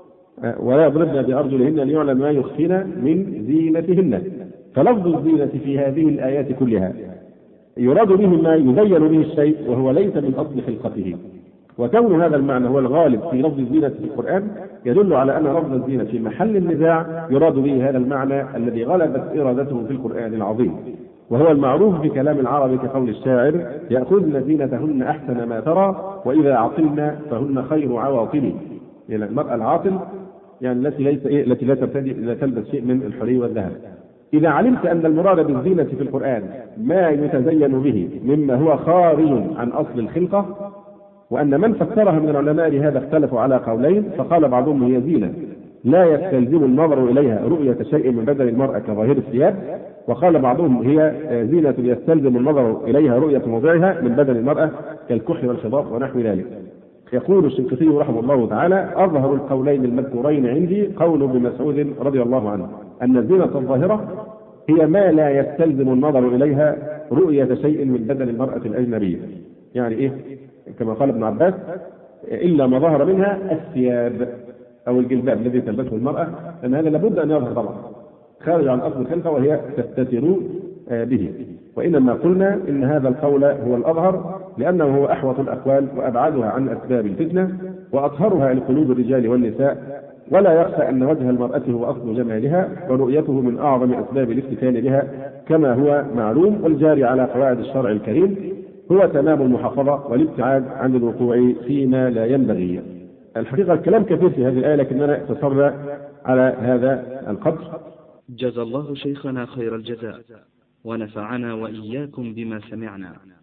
Speaker 4: ولا يضربن بأرجلهن ليعلم ما يخفين من زينتهن. فلفظ الزينة في هذه الآيات كلها يراد به ما يزين به الشيء وهو ليس من أصل خلقته، وكون هذا المعنى هو الغالب في لفظ الزينة في القرآن يدل على أن لفظ الزينة في محل النزاع يراد به هذا المعنى الذي غلبت إرادته في القرآن العظيم، وهو المعروف في كلام العرب كقول الشاعر يأخذن زينتهن أحسن ما ترى وإذا عطلن فهن خير عواطل. يعني المرأة العاطل يعني التي لا تلبس شيء من الحلي والذهب. إذا علمت أن المراد بالزينة في القرآن ما يتزين به مما هو خارج عن أصل الخلقة، وأن من فسرها من العلماء لهذا اختلفوا على قولين، فقال بعضهم هي زينة لا يستلزم النظر إليها رؤية شيء من بدن المرأة كظاهر الثياب، وقال بعضهم هي زينة يستلزم النظر إليها رؤية موضعها من بدن المرأة كالكحل والخضاب ونحو ذلك. يقول الشنقيطي رحمه الله تعالى أظهر القولين المذكورين عندي قول ابن مسعود رضي الله عنه أن الزينة الظاهرة هي ما لا يستلزم النظر إليها رؤية شيء من بدن المرأة الأجنبية. يعني إيه؟ كما قال ابن عباس إلا ما ظهر منها الثياب أو الجلباب الذي تلبسه المرأة، أن هذا لابد أن يظهر طبعا خارج عن أصل الخلقة وهي تستتر به. وإنما قلنا إن هذا القول هو الأظهر لأنه هو أحوط الأقوال وأبعدها عن أسباب الفتنة وأطهرها لقلوب الرجال والنساء، ولا يخفى أن وجه المرأة هو أصل جمالها ورؤيته من أعظم أسباب الافتتان بها كما هو معلوم والجاري على قواعد الشرع الكريم هو تمام المحافظة والابتعاد عن الوقوع فيما لا ينبغي. الحقيقة الكلام كثير في هذه الآية لكننا اقتصرنا على هذا القدر.
Speaker 1: جزا الله شيخنا خير الجزاء ونفعنا وإياكم بما سمعنا.